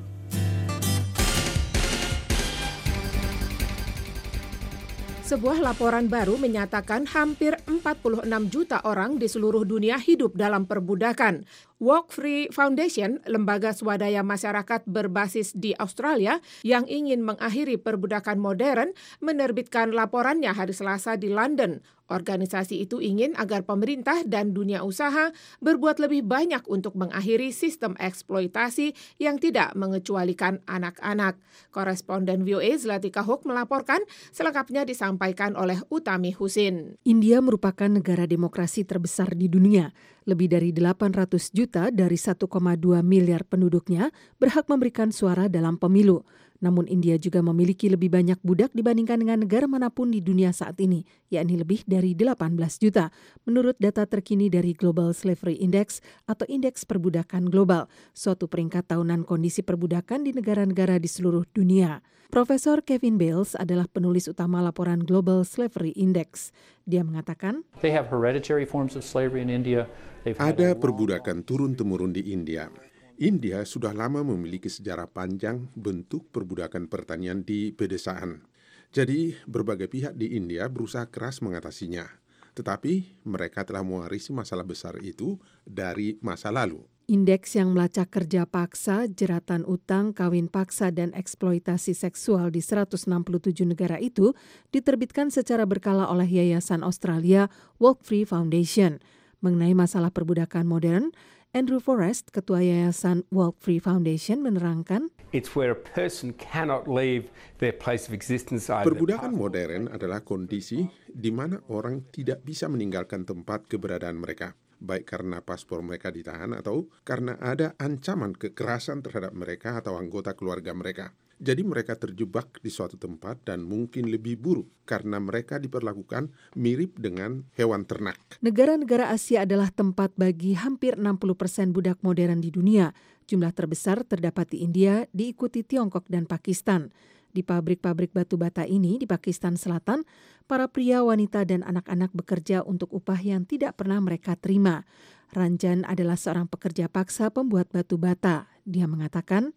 Sebuah laporan baru menyatakan hampir empat puluh enam juta orang di seluruh dunia hidup dalam perbudakan. Walk Free Foundation, lembaga swadaya masyarakat berbasis di Australia yang ingin mengakhiri perbudakan modern, menerbitkan laporannya hari Selasa di London. Organisasi itu ingin agar pemerintah dan dunia usaha berbuat lebih banyak untuk mengakhiri sistem eksploitasi yang tidak mengecualikan anak-anak. Koresponden V O A Zlatika Hook melaporkan, selengkapnya disampaikan oleh Utami Husin. India merupakan negara demokrasi terbesar di dunia. Lebih dari delapan ratus juta dari satu koma dua miliar penduduknya berhak memberikan suara dalam pemilu. Namun India juga memiliki lebih banyak budak dibandingkan dengan negara manapun di dunia saat ini, yakni lebih dari delapan belas juta, menurut data terkini dari Global Slavery Index atau Indeks Perbudakan Global, suatu peringkat tahunan kondisi perbudakan di negara-negara di seluruh dunia. Profesor Kevin Bales adalah penulis utama laporan Global Slavery Index. Dia mengatakan, They have hereditary forms of slavery in India. Ada perbudakan turun-temurun di India. India sudah lama memiliki sejarah panjang bentuk perbudakan pertanian di pedesaan. Jadi, berbagai pihak di India berusaha keras mengatasinya. Tetapi, mereka telah mewarisi masalah besar itu dari masa lalu. Indeks yang melacak kerja paksa, jeratan utang, kawin paksa, dan eksploitasi seksual di seratus enam puluh tujuh negara itu diterbitkan secara berkala oleh Yayasan Australia Walk Free Foundation. Mengenai masalah perbudakan modern, Andrew Forrest, Ketua Yayasan Walk Free Foundation, menerangkan, It's where a person cannot leave their place of existence. Perbudakan modern adalah kondisi di mana orang tidak bisa meninggalkan tempat keberadaan mereka, baik karena paspor mereka ditahan atau karena ada ancaman kekerasan terhadap mereka atau anggota keluarga mereka. Jadi mereka terjebak di suatu tempat dan mungkin lebih buruk karena mereka diperlakukan mirip dengan hewan ternak. Negara-negara Asia adalah tempat bagi hampir enam puluh persen budak modern di dunia. Jumlah terbesar terdapat di India, diikuti Tiongkok dan Pakistan. Di pabrik-pabrik batu bata ini di Pakistan Selatan, para pria, wanita, dan anak-anak bekerja untuk upah yang tidak pernah mereka terima. Ranjan adalah seorang pekerja paksa pembuat batu bata. Dia mengatakan,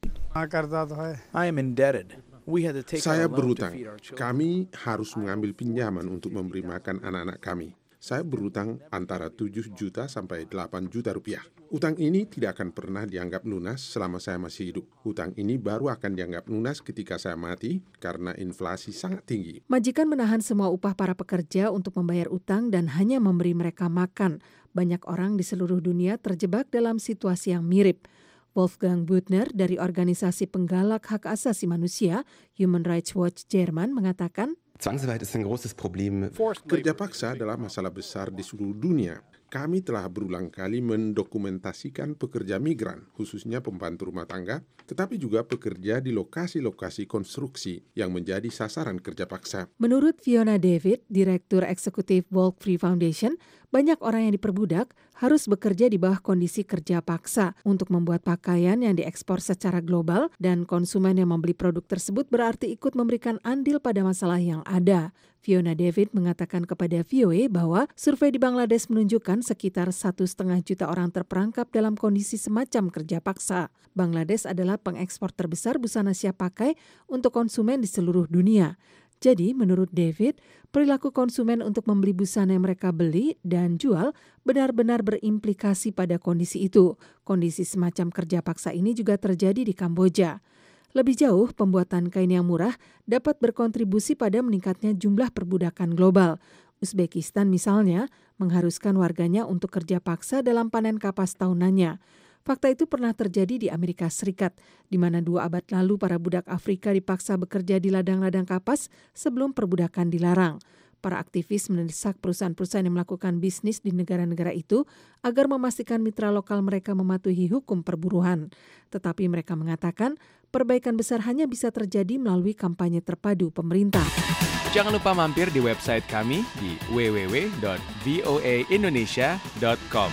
I am indebted. We had to take Saya out a loan to berutang. feed our children. Kami harus mengambil pinjaman untuk memberi makan anak-anak kami. Saya berutang antara tujuh juta sampai delapan juta rupiah. Utang ini tidak akan pernah dianggap lunas selama saya masih hidup. Utang ini baru akan dianggap lunas ketika saya mati karena inflasi sangat tinggi. majikan menahan semua upah para pekerja untuk membayar utang dan hanya memberi mereka makan. Banyak orang di seluruh dunia terjebak dalam situasi yang mirip. Wolfgang Büttner dari organisasi penggalak hak asasi manusia, Human Rights Watch Jerman, mengatakan, Zwangsarbeit ist ein großes Problem. Kerja paksa adalah masalah besar di seluruh dunia. Kami telah berulang kali mendokumentasikan pekerja migran, khususnya pembantu rumah tangga, tetapi juga pekerja di lokasi-lokasi konstruksi yang menjadi sasaran kerja paksa. Menurut Fiona David, Direktur Eksekutif Walk Free Foundation, banyak orang yang diperbudak harus bekerja di bawah kondisi kerja paksa untuk membuat pakaian yang diekspor secara global, dan konsumen yang membeli produk tersebut berarti ikut memberikan andil pada masalah yang ada. Fiona David mengatakan kepada V O A bahwa survei di Bangladesh menunjukkan sekitar satu setengah juta orang terperangkap dalam kondisi semacam kerja paksa. Bangladesh adalah pengekspor terbesar busana siap pakai untuk konsumen di seluruh dunia. Jadi, menurut David, perilaku konsumen untuk membeli busana yang mereka beli dan jual benar-benar berimplikasi pada kondisi itu. Kondisi semacam kerja paksa ini juga terjadi di Kamboja. Lebih jauh, pembuatan kain yang murah dapat berkontribusi pada meningkatnya jumlah perbudakan global. Uzbekistan misalnya mengharuskan warganya untuk kerja paksa dalam panen kapas tahunannya. Fakta itu pernah terjadi di Amerika Serikat, di mana dua abad lalu para budak Afrika dipaksa bekerja di ladang-ladang kapas sebelum perbudakan dilarang. Para aktivis mendesak perusahaan-perusahaan yang melakukan bisnis di negara-negara itu agar memastikan mitra lokal mereka mematuhi hukum perburuan. Tetapi mereka mengatakan perbaikan besar hanya bisa terjadi melalui kampanye terpadu pemerintah. Jangan lupa mampir di website kami di w w w dot v o a indonesia dot com.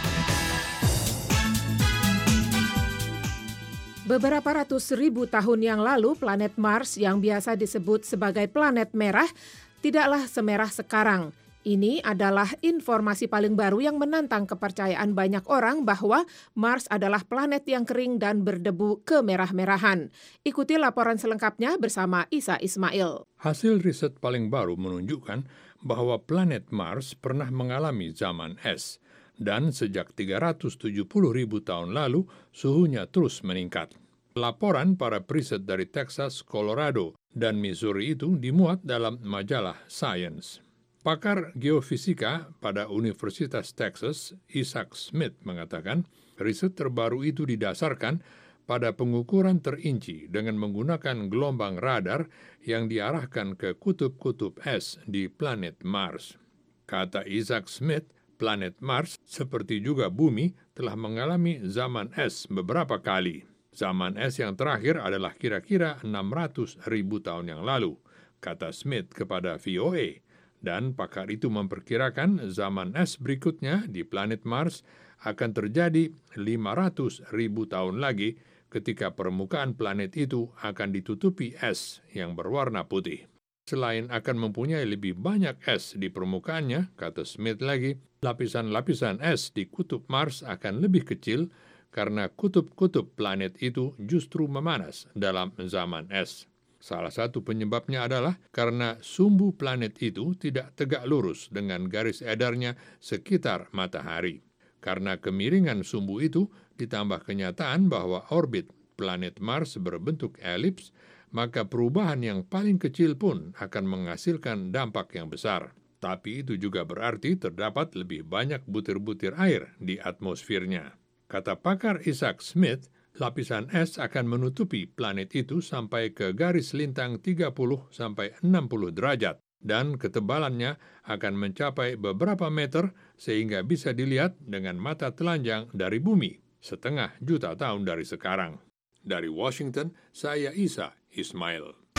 Beberapa ratus ribu tahun yang lalu, planet Mars yang biasa disebut sebagai planet merah tidaklah semerah sekarang. Ini adalah informasi paling baru yang menantang kepercayaan banyak orang bahwa Mars adalah planet yang kering dan berdebu kemerah-merahan. Ikuti laporan selengkapnya bersama Isa Ismail. Hasil riset paling baru menunjukkan bahwa planet Mars pernah mengalami zaman es, dan sejak tiga ratus tujuh puluh ribu tahun lalu suhunya terus meningkat. Laporan para periset dari Texas, Colorado, dan Missouri itu dimuat dalam majalah Science. Pakar geofisika pada Universitas Texas, Isaac Smith, mengatakan riset terbaru itu didasarkan pada pengukuran terinci dengan menggunakan gelombang radar yang diarahkan ke kutub-kutub es di planet Mars. Kata Isaac Smith, planet Mars, seperti juga bumi, telah mengalami zaman es beberapa kali. Zaman es yang terakhir adalah kira-kira enam ratus ribu tahun yang lalu, kata Smith kepada V O A. Dan pakar itu memperkirakan zaman es berikutnya di planet Mars akan terjadi lima ratus ribu tahun lagi ketika permukaan planet itu akan ditutupi es yang berwarna putih. Selain akan mempunyai lebih banyak es di permukaannya, kata Smith lagi, lapisan-lapisan es di kutub Mars akan lebih kecil karena kutub-kutub planet itu justru memanas dalam zaman es. Salah satu penyebabnya adalah karena sumbu planet itu tidak tegak lurus dengan garis edarnya sekitar matahari. Karena kemiringan sumbu itu ditambah kenyataan bahwa orbit planet Mars berbentuk elips, maka perubahan yang paling kecil pun akan menghasilkan dampak yang besar. Tapi itu juga berarti terdapat lebih banyak butir-butir air di atmosfernya. Kata pakar Isaac Smith, lapisan es akan menutupi planet itu sampai ke garis lintang tiga puluh sampai enam puluh derajat, dan ketebalannya akan mencapai beberapa meter sehingga bisa dilihat dengan mata telanjang dari bumi, setengah juta tahun dari sekarang. Dari Washington, saya Isa Ismail.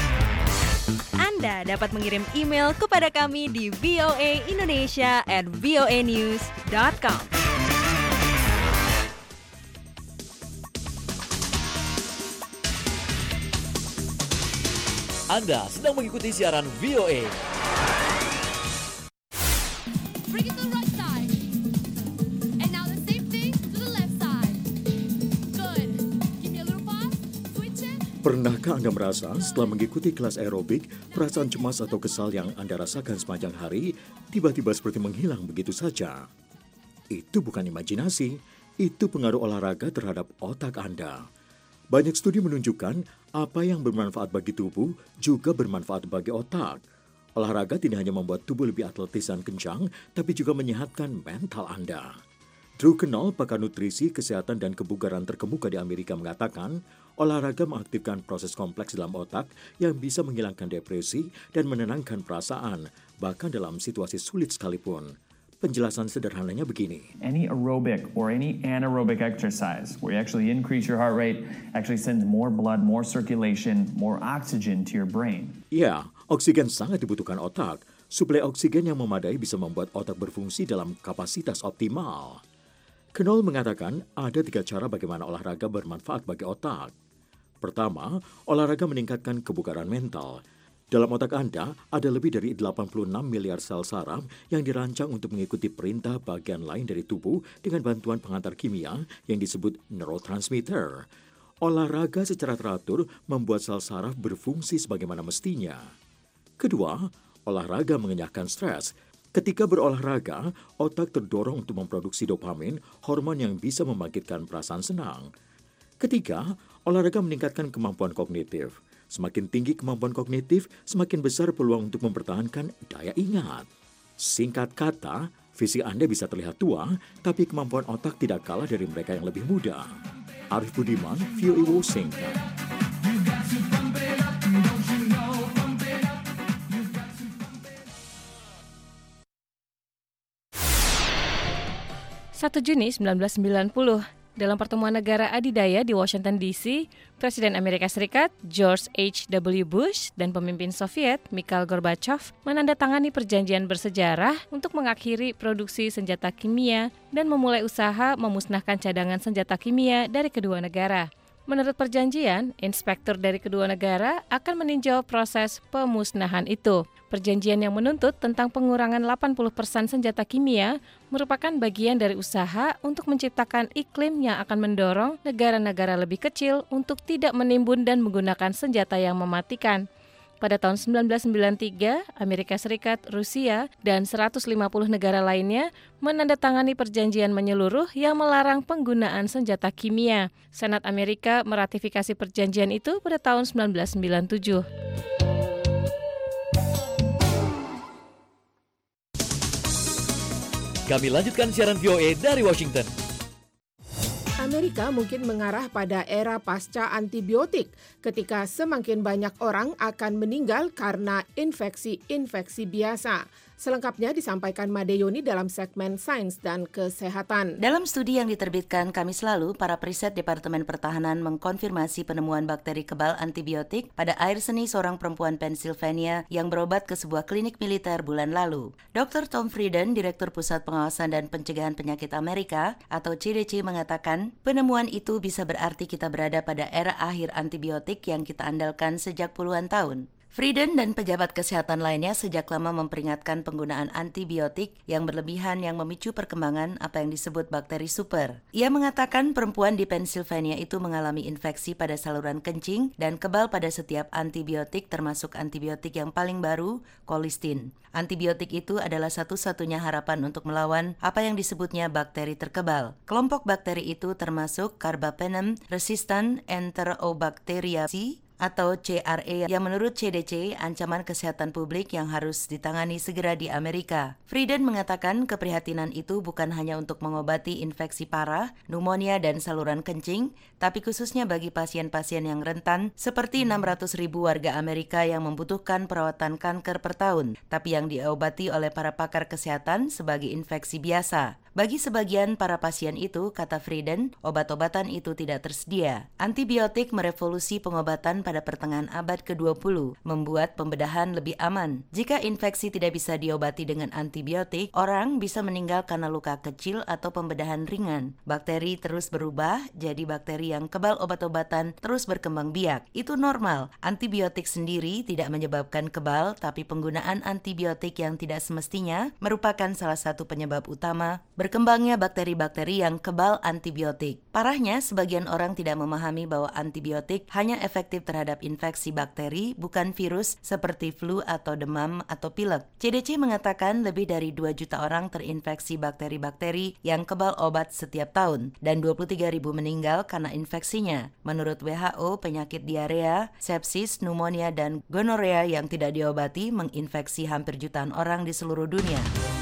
Anda dapat mengirim email kepada kami di v o a indonesia at v o a news dot com. Anda sedang mengikuti siaran V O A. bring it to the right side. And now the same thing to the left side. Good. Give me a little pause. Switch it. Pernahkah Anda merasa setelah mengikuti kelas aerobik, perasaan cemas atau kesal yang Anda rasakan sepanjang hari tiba-tiba seperti menghilang begitu saja? Itu bukan imajinasi, itu pengaruh olahraga terhadap otak Anda. Banyak studi menunjukkan apa yang bermanfaat bagi tubuh juga bermanfaat bagi otak. Olahraga tidak hanya membuat tubuh lebih atletis dan kencang, tapi juga menyehatkan mental Anda. Drew Knoll, pakar nutrisi, kesehatan, dan kebugaran terkemuka di Amerika mengatakan, olahraga mengaktifkan proses kompleks dalam otak yang bisa menghilangkan depresi dan menenangkan perasaan, bahkan dalam situasi sulit sekalipun. Penjelasan sederhananya begini. Any aerobic or any anaerobic exercise where you actually increase your heart rate actually sends more blood, more circulation, more oxygen to your brain. Ya, oksigen sangat dibutuhkan otak. Suplai oksigen yang memadai bisa membuat otak berfungsi dalam kapasitas optimal. Knoll mengatakan ada tiga cara bagaimana olahraga bermanfaat bagi otak. Pertama, olahraga meningkatkan kebugaran mental. Dalam otak Anda, ada lebih dari delapan puluh enam miliar sel saraf yang dirancang untuk mengikuti perintah bagian lain dari tubuh dengan bantuan pengantar kimia yang disebut neurotransmitter. Olahraga secara teratur membuat sel saraf berfungsi sebagaimana mestinya. Kedua, olahraga mengenyahkan stres. Ketika berolahraga, otak terdorong untuk memproduksi dopamin, hormon yang bisa membangkitkan perasaan senang. Ketiga, olahraga meningkatkan kemampuan kognitif. Semakin tinggi kemampuan kognitif, semakin besar peluang untuk mempertahankan daya ingat. Singkat kata, fisik Anda bisa terlihat tua, tapi kemampuan otak tidak kalah dari mereka yang lebih muda. Arif Budiman, V O A Washington. satu Juni seribu sembilan ratus sembilan puluh, dalam pertemuan negara adidaya di Washington D C, Presiden Amerika Serikat George H W Bush dan pemimpin Soviet Mikhail Gorbachev menandatangani perjanjian bersejarah untuk mengakhiri produksi senjata kimia dan memulai usaha memusnahkan cadangan senjata kimia dari kedua negara. Menurut perjanjian, inspektur dari kedua negara akan meninjau proses pemusnahan itu. Perjanjian yang menuntut tentang pengurangan delapan puluh persen senjata kimia merupakan bagian dari usaha untuk menciptakan iklim yang akan mendorong negara-negara lebih kecil untuk tidak menimbun dan menggunakan senjata yang mematikan. Pada tahun seribu sembilan ratus sembilan puluh tiga, Amerika Serikat, Rusia, dan seratus lima puluh negara lainnya menandatangani perjanjian menyeluruh yang melarang penggunaan senjata kimia. Senat Amerika meratifikasi perjanjian itu pada tahun seribu sembilan ratus sembilan puluh tujuh. Kami lanjutkan siaran V O A dari Washington. Amerika mungkin mengarah pada era pasca antibiotik ketika semakin banyak orang akan meninggal karena infeksi-infeksi biasa. Selengkapnya disampaikan Made Yoni dalam segmen Sains dan Kesehatan. Dalam studi yang diterbitkan Kamis lalu, para periset Departemen Pertahanan mengkonfirmasi penemuan bakteri kebal antibiotik pada air seni seorang perempuan Pennsylvania yang berobat ke sebuah klinik militer bulan lalu. dokter Tom Frieden, Direktur Pusat Pengawasan dan Pencegahan Penyakit Amerika atau C D C mengatakan, penemuan itu bisa berarti kita berada pada era akhir antibiotik yang kita andalkan sejak puluhan tahun. Frieden dan pejabat kesehatan lainnya sejak lama memperingatkan penggunaan antibiotik yang berlebihan yang memicu perkembangan apa yang disebut bakteri super. Ia mengatakan perempuan di Pennsylvania itu mengalami infeksi pada saluran kencing dan kebal pada setiap antibiotik termasuk antibiotik yang paling baru, colistin. Antibiotik itu adalah satu-satunya harapan untuk melawan apa yang disebutnya bakteri terkebal. Kelompok bakteri itu termasuk Carbapenem resistant enterobacteriaceae atau C R E yang menurut C D C ancaman kesehatan publik yang harus ditangani segera di Amerika. Frieden mengatakan keprihatinan itu bukan hanya untuk mengobati infeksi parah, pneumonia dan saluran kencing, tapi khususnya bagi pasien-pasien yang rentan seperti enam ratus ribu warga Amerika yang membutuhkan perawatan kanker per tahun, tapi yang diobati oleh para pakar kesehatan sebagai infeksi biasa. Bagi sebagian para pasien itu, kata Frieden, obat-obatan itu tidak tersedia. Antibiotik merevolusi pengobatan pada pertengahan abad ke dua puluh, membuat pembedahan lebih aman. Jika infeksi tidak bisa diobati dengan antibiotik, orang bisa meninggal karena luka kecil atau pembedahan ringan. Bakteri terus berubah, jadi bakteri yang kebal obat-obatan terus berkembang biak. Itu normal. Antibiotik sendiri tidak menyebabkan kebal, tapi penggunaan antibiotik yang tidak semestinya merupakan salah satu penyebab utama berkembangnya bakteri-bakteri yang kebal antibiotik. Parahnya, sebagian orang tidak memahami bahwa antibiotik hanya efektif terhadap infeksi bakteri, bukan virus seperti flu atau demam atau pilek. C D C mengatakan lebih dari dua juta orang terinfeksi bakteri-bakteri yang kebal obat setiap tahun dan dua puluh tiga ribu meninggal karena infeksinya. Menurut W H O, penyakit diarea, sepsis, pneumonia, dan gonorea yang tidak diobati menginfeksi hampir jutaan orang di seluruh dunia.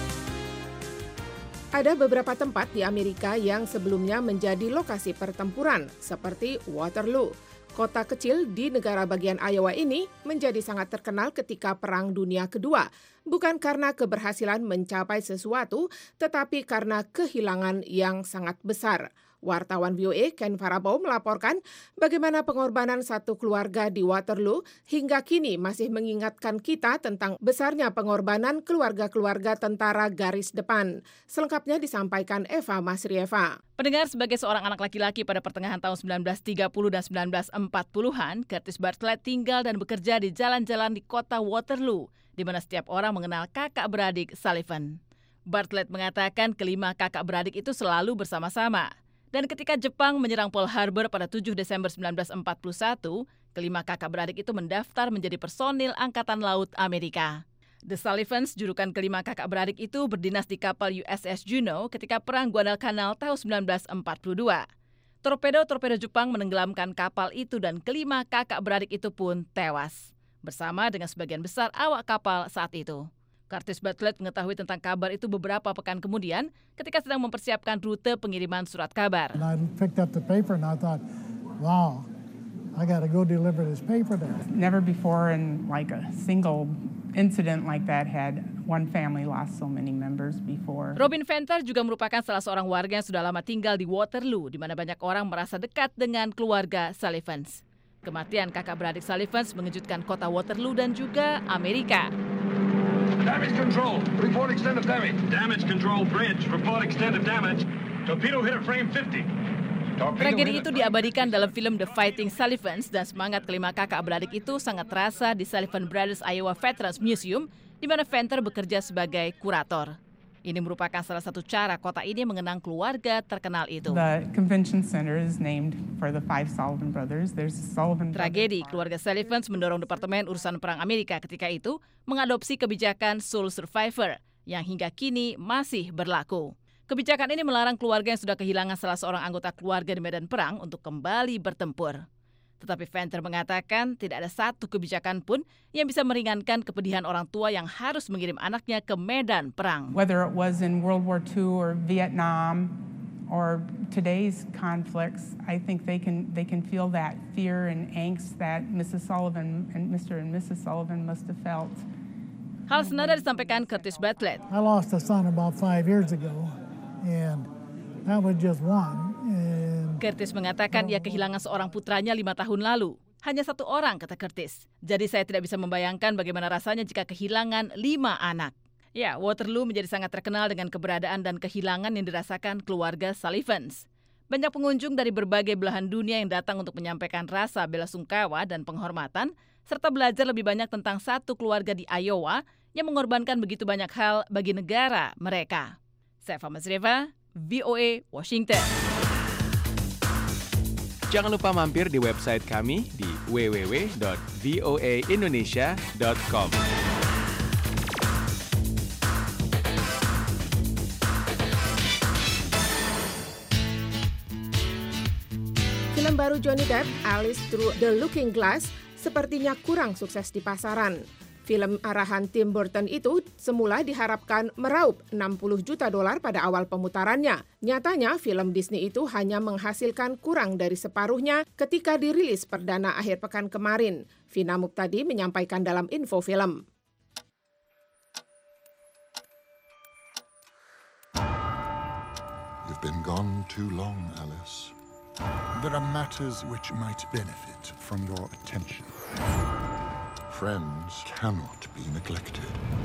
Ada beberapa tempat di Amerika yang sebelumnya menjadi lokasi pertempuran, seperti Waterloo. Kota kecil di negara bagian Iowa ini menjadi sangat terkenal ketika Perang Dunia Kedua, bukan karena keberhasilan mencapai sesuatu, tetapi karena kehilangan yang sangat besar. Wartawan V O A Ken Farabaugh melaporkan bagaimana pengorbanan satu keluarga di Waterloo hingga kini masih mengingatkan kita tentang besarnya pengorbanan keluarga-keluarga tentara garis depan. Selengkapnya disampaikan Eva Masrieva. Pendengar, sebagai seorang anak laki-laki pada pertengahan tahun sembilan belas tiga puluh dan sembilan belas empat puluhan, Curtis Bartlett tinggal dan bekerja di jalan-jalan di kota Waterloo, di mana setiap orang mengenal kakak beradik Sullivan. Bartlett mengatakan kelima kakak beradik itu selalu bersama-sama. Dan ketika Jepang menyerang Pearl Harbor pada tujuh Desember sembilan belas empat puluh satu, kelima kakak beradik itu mendaftar menjadi personil Angkatan Laut Amerika. The Sullivans, julukan kelima kakak beradik itu, berdinas di kapal U S S Juno ketika Perang Guadalcanal tahun sembilan belas empat puluh dua. Torpedo-torpedo Jepang menenggelamkan kapal itu dan kelima kakak beradik itu pun tewas, bersama dengan sebagian besar awak kapal saat itu. Curtis Bartlett mengetahui tentang kabar itu beberapa pekan kemudian ketika sedang mempersiapkan rute pengiriman surat kabar. And I picked up the paper and I thought, wow, I got to go deliver this paper there. Never before in like a single incident like that had one family lost so many members before. Robin Venter juga merupakan salah seorang warga yang sudah lama tinggal di Waterloo, di mana banyak orang merasa dekat dengan keluarga Sullivans. Kematian kakak beradik Sullivans mengejutkan kota Waterloo dan juga Amerika. Damage control. Report extent of damage. Damage control bridge. Report extent of damage. Torpedo hit at frame fifty. Tragedi itu diabadikan dalam film The Fighting Sullivans dan semangat kelima kakak beradik itu sangat terasa di Sullivan Brothers Iowa Veterans Museum, di mana Venter bekerja sebagai kurator. Ini merupakan salah satu cara kota ini mengenang keluarga terkenal itu. The convention center is named for the five Sullivan brothers. There's Sullivan. Tragedi keluarga Sullivans mendorong Departemen Urusan Perang Amerika ketika itu mengadopsi kebijakan Sole Survivor yang hingga kini masih berlaku. Kebijakan ini melarang keluarga yang sudah kehilangan salah seorang anggota keluarga di medan perang untuk kembali bertempur. Tetapi Venter mengatakan tidak ada satu kebijakan pun yang bisa meringankan kepedihan orang tua yang harus mengirim anaknya ke medan perang. Whether it was in World War Two or Vietnam or today's conflicts, I think they can they can feel that fear and angst that Missus Sullivan and Mister and Missus Sullivan must have felt. Hal senada disampaikan Curtis Bartlett. I lost a son about five years ago, and that was just one. Curtis mengatakan ia kehilangan seorang putranya lima tahun lalu. Hanya satu orang, kata Curtis. Jadi saya tidak bisa membayangkan bagaimana rasanya jika kehilangan lima anak. Ya, Waterloo menjadi sangat terkenal dengan keberadaan dan kehilangan yang dirasakan keluarga Sullivans. Banyak pengunjung dari berbagai belahan dunia yang datang untuk menyampaikan rasa belasungkawa dan penghormatan, serta belajar lebih banyak tentang satu keluarga di Iowa yang mengorbankan begitu banyak hal bagi negara mereka. Saya Eva Masrieva, V O A, Washington. Jangan lupa mampir di website kami di w w w dot v o a indonesia dot com. Film baru Johnny Depp, Alice Through the Looking Glass, sepertinya kurang sukses di pasaran. Film arahan Tim Burton itu semula diharapkan meraup enam puluh juta dolar pada awal pemutarannya. Nyatanya, film Disney itu hanya menghasilkan kurang dari separuhnya ketika dirilis perdana akhir pekan kemarin. Vina Muptadi menyampaikan dalam info film. You've been gone too long, Alice. There are matters which might benefit from your attention. Friends cannot be neglected.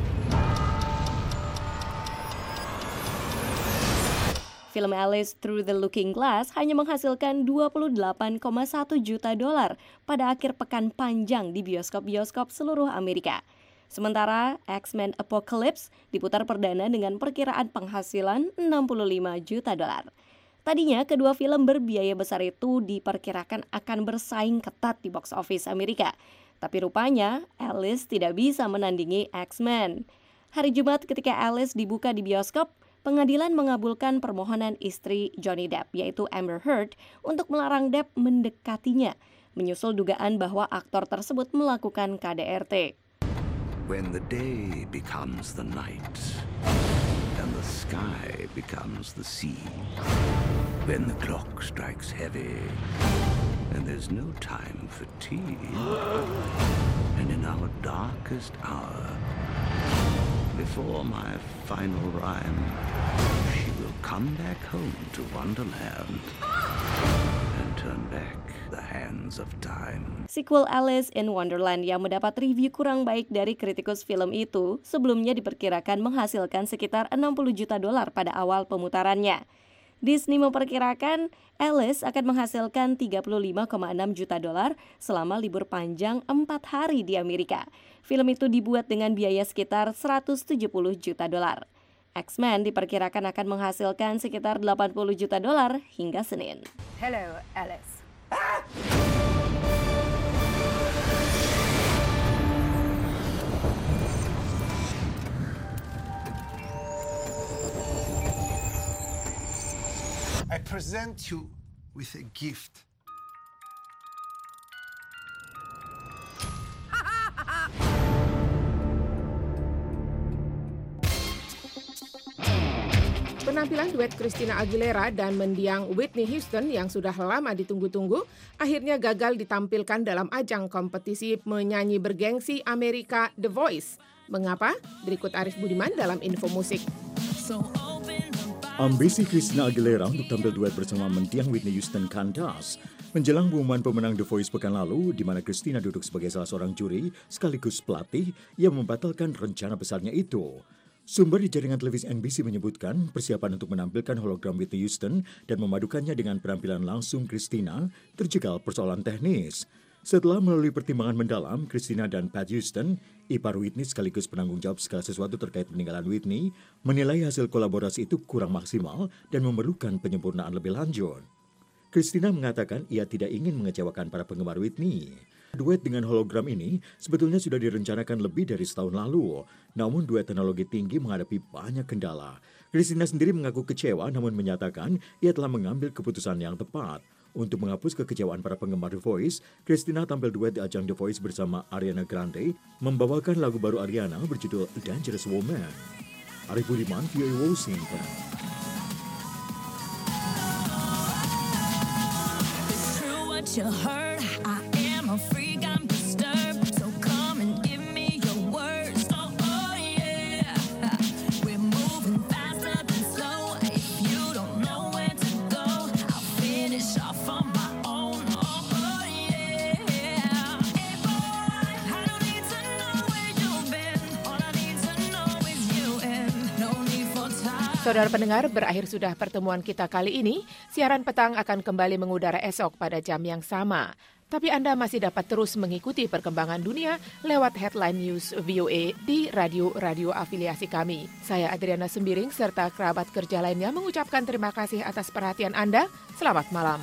Film Alice Through the Looking Glass hanya menghasilkan dua puluh delapan koma satu juta dolar pada akhir pekan panjang di bioskop-bioskop seluruh Amerika. Sementara X-Men Apocalypse diputar perdana dengan perkiraan penghasilan enam puluh lima juta dolar. Tadinya kedua film berbiaya besar itu diperkirakan akan bersaing ketat di box office Amerika. Tapi rupanya Alice tidak bisa menandingi X-Men. Hari Jumat ketika Alice dibuka di bioskop, pengadilan mengabulkan permohonan istri Johnny Depp, yaitu Amber Heard, untuk melarang Depp mendekatinya, menyusul dugaan bahwa aktor tersebut melakukan K D R T. When the day becomes the night, and the sky becomes the sea, when the clock strikes heavy, and there's no time for tea, and in our darkest hour, before my final rhyme, she will come back home to Wonderland and turn back the hands of time. Sequel Alice in Wonderland yang mendapat review kurang baik dari kritikus film itu sebelumnya diperkirakan menghasilkan sekitar enam puluh juta dolar pada awal pemutarannya. Disney memperkirakan Alice akan menghasilkan tiga puluh lima koma enam juta dolar selama libur panjang empat hari di Amerika. Film itu dibuat dengan biaya sekitar seratus tujuh puluh juta dolar. X-Men diperkirakan akan menghasilkan sekitar delapan puluh juta dolar hingga Senin. Hello, Alice. I present you with a gift. Penampilan duet Christina Aguilera dan mendiang Whitney Houston yang sudah lama ditunggu-tunggu akhirnya gagal ditampilkan dalam ajang kompetisi menyanyi bergengsi Amerika The Voice. Mengapa? Berikut Arif Budiman dalam Info Musik. Ambisi Christina Aguilera untuk tampil duet bersama mendiang Whitney Houston kandas menjelang pengumuman pemenang The Voice pekan lalu, di mana Christina duduk sebagai salah seorang juri sekaligus pelatih yang membatalkan rencana besarnya itu. Sumber di jaringan televisi N B C menyebutkan persiapan untuk menampilkan hologram Whitney Houston dan memadukannya dengan penampilan langsung Christina terjegal persoalan teknis. Setelah melalui pertimbangan mendalam, Christina dan Pat Houston, ipar Whitney sekaligus penanggung jawab segala sesuatu terkait peninggalan Whitney, menilai hasil kolaborasi itu kurang maksimal dan memerlukan penyempurnaan lebih lanjut. Christina mengatakan ia tidak ingin mengecewakan para penggemar Whitney. Duet dengan hologram ini sebetulnya sudah direncanakan lebih dari setahun lalu. Namun duet teknologi tinggi menghadapi banyak kendala. Christina sendiri mengaku kecewa namun menyatakan ia telah mengambil keputusan yang tepat. Untuk menghapus kekecewaan para penggemar The Voice, Christina tampil duet di ajang The Voice bersama Ariana Grande, membawakan lagu baru Ariana berjudul Dangerous Woman. Arif Budiman, V O A Washington. You heard, I am a freak, I'm disturbed. So come and give me your words. Oh, oh yeah. We're moving faster than slow. If you don't know where to go, I'll finish off on my own. Oh, oh yeah. Hey boy, I don't need to know where you've been. All I need to know is you and no need for time. Saudara pendengar, berakhir sudah pertemuan kita kali ini. Siaran petang akan kembali mengudara esok pada jam yang sama. Tapi Anda masih dapat terus mengikuti perkembangan dunia lewat headline news V O A di radio-radio afiliasi kami. Saya Adriana Sembiring serta kerabat kerja lainnya mengucapkan terima kasih atas perhatian Anda. Selamat malam.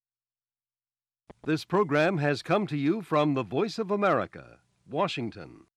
This program has come to you from the Voice of America, Washington.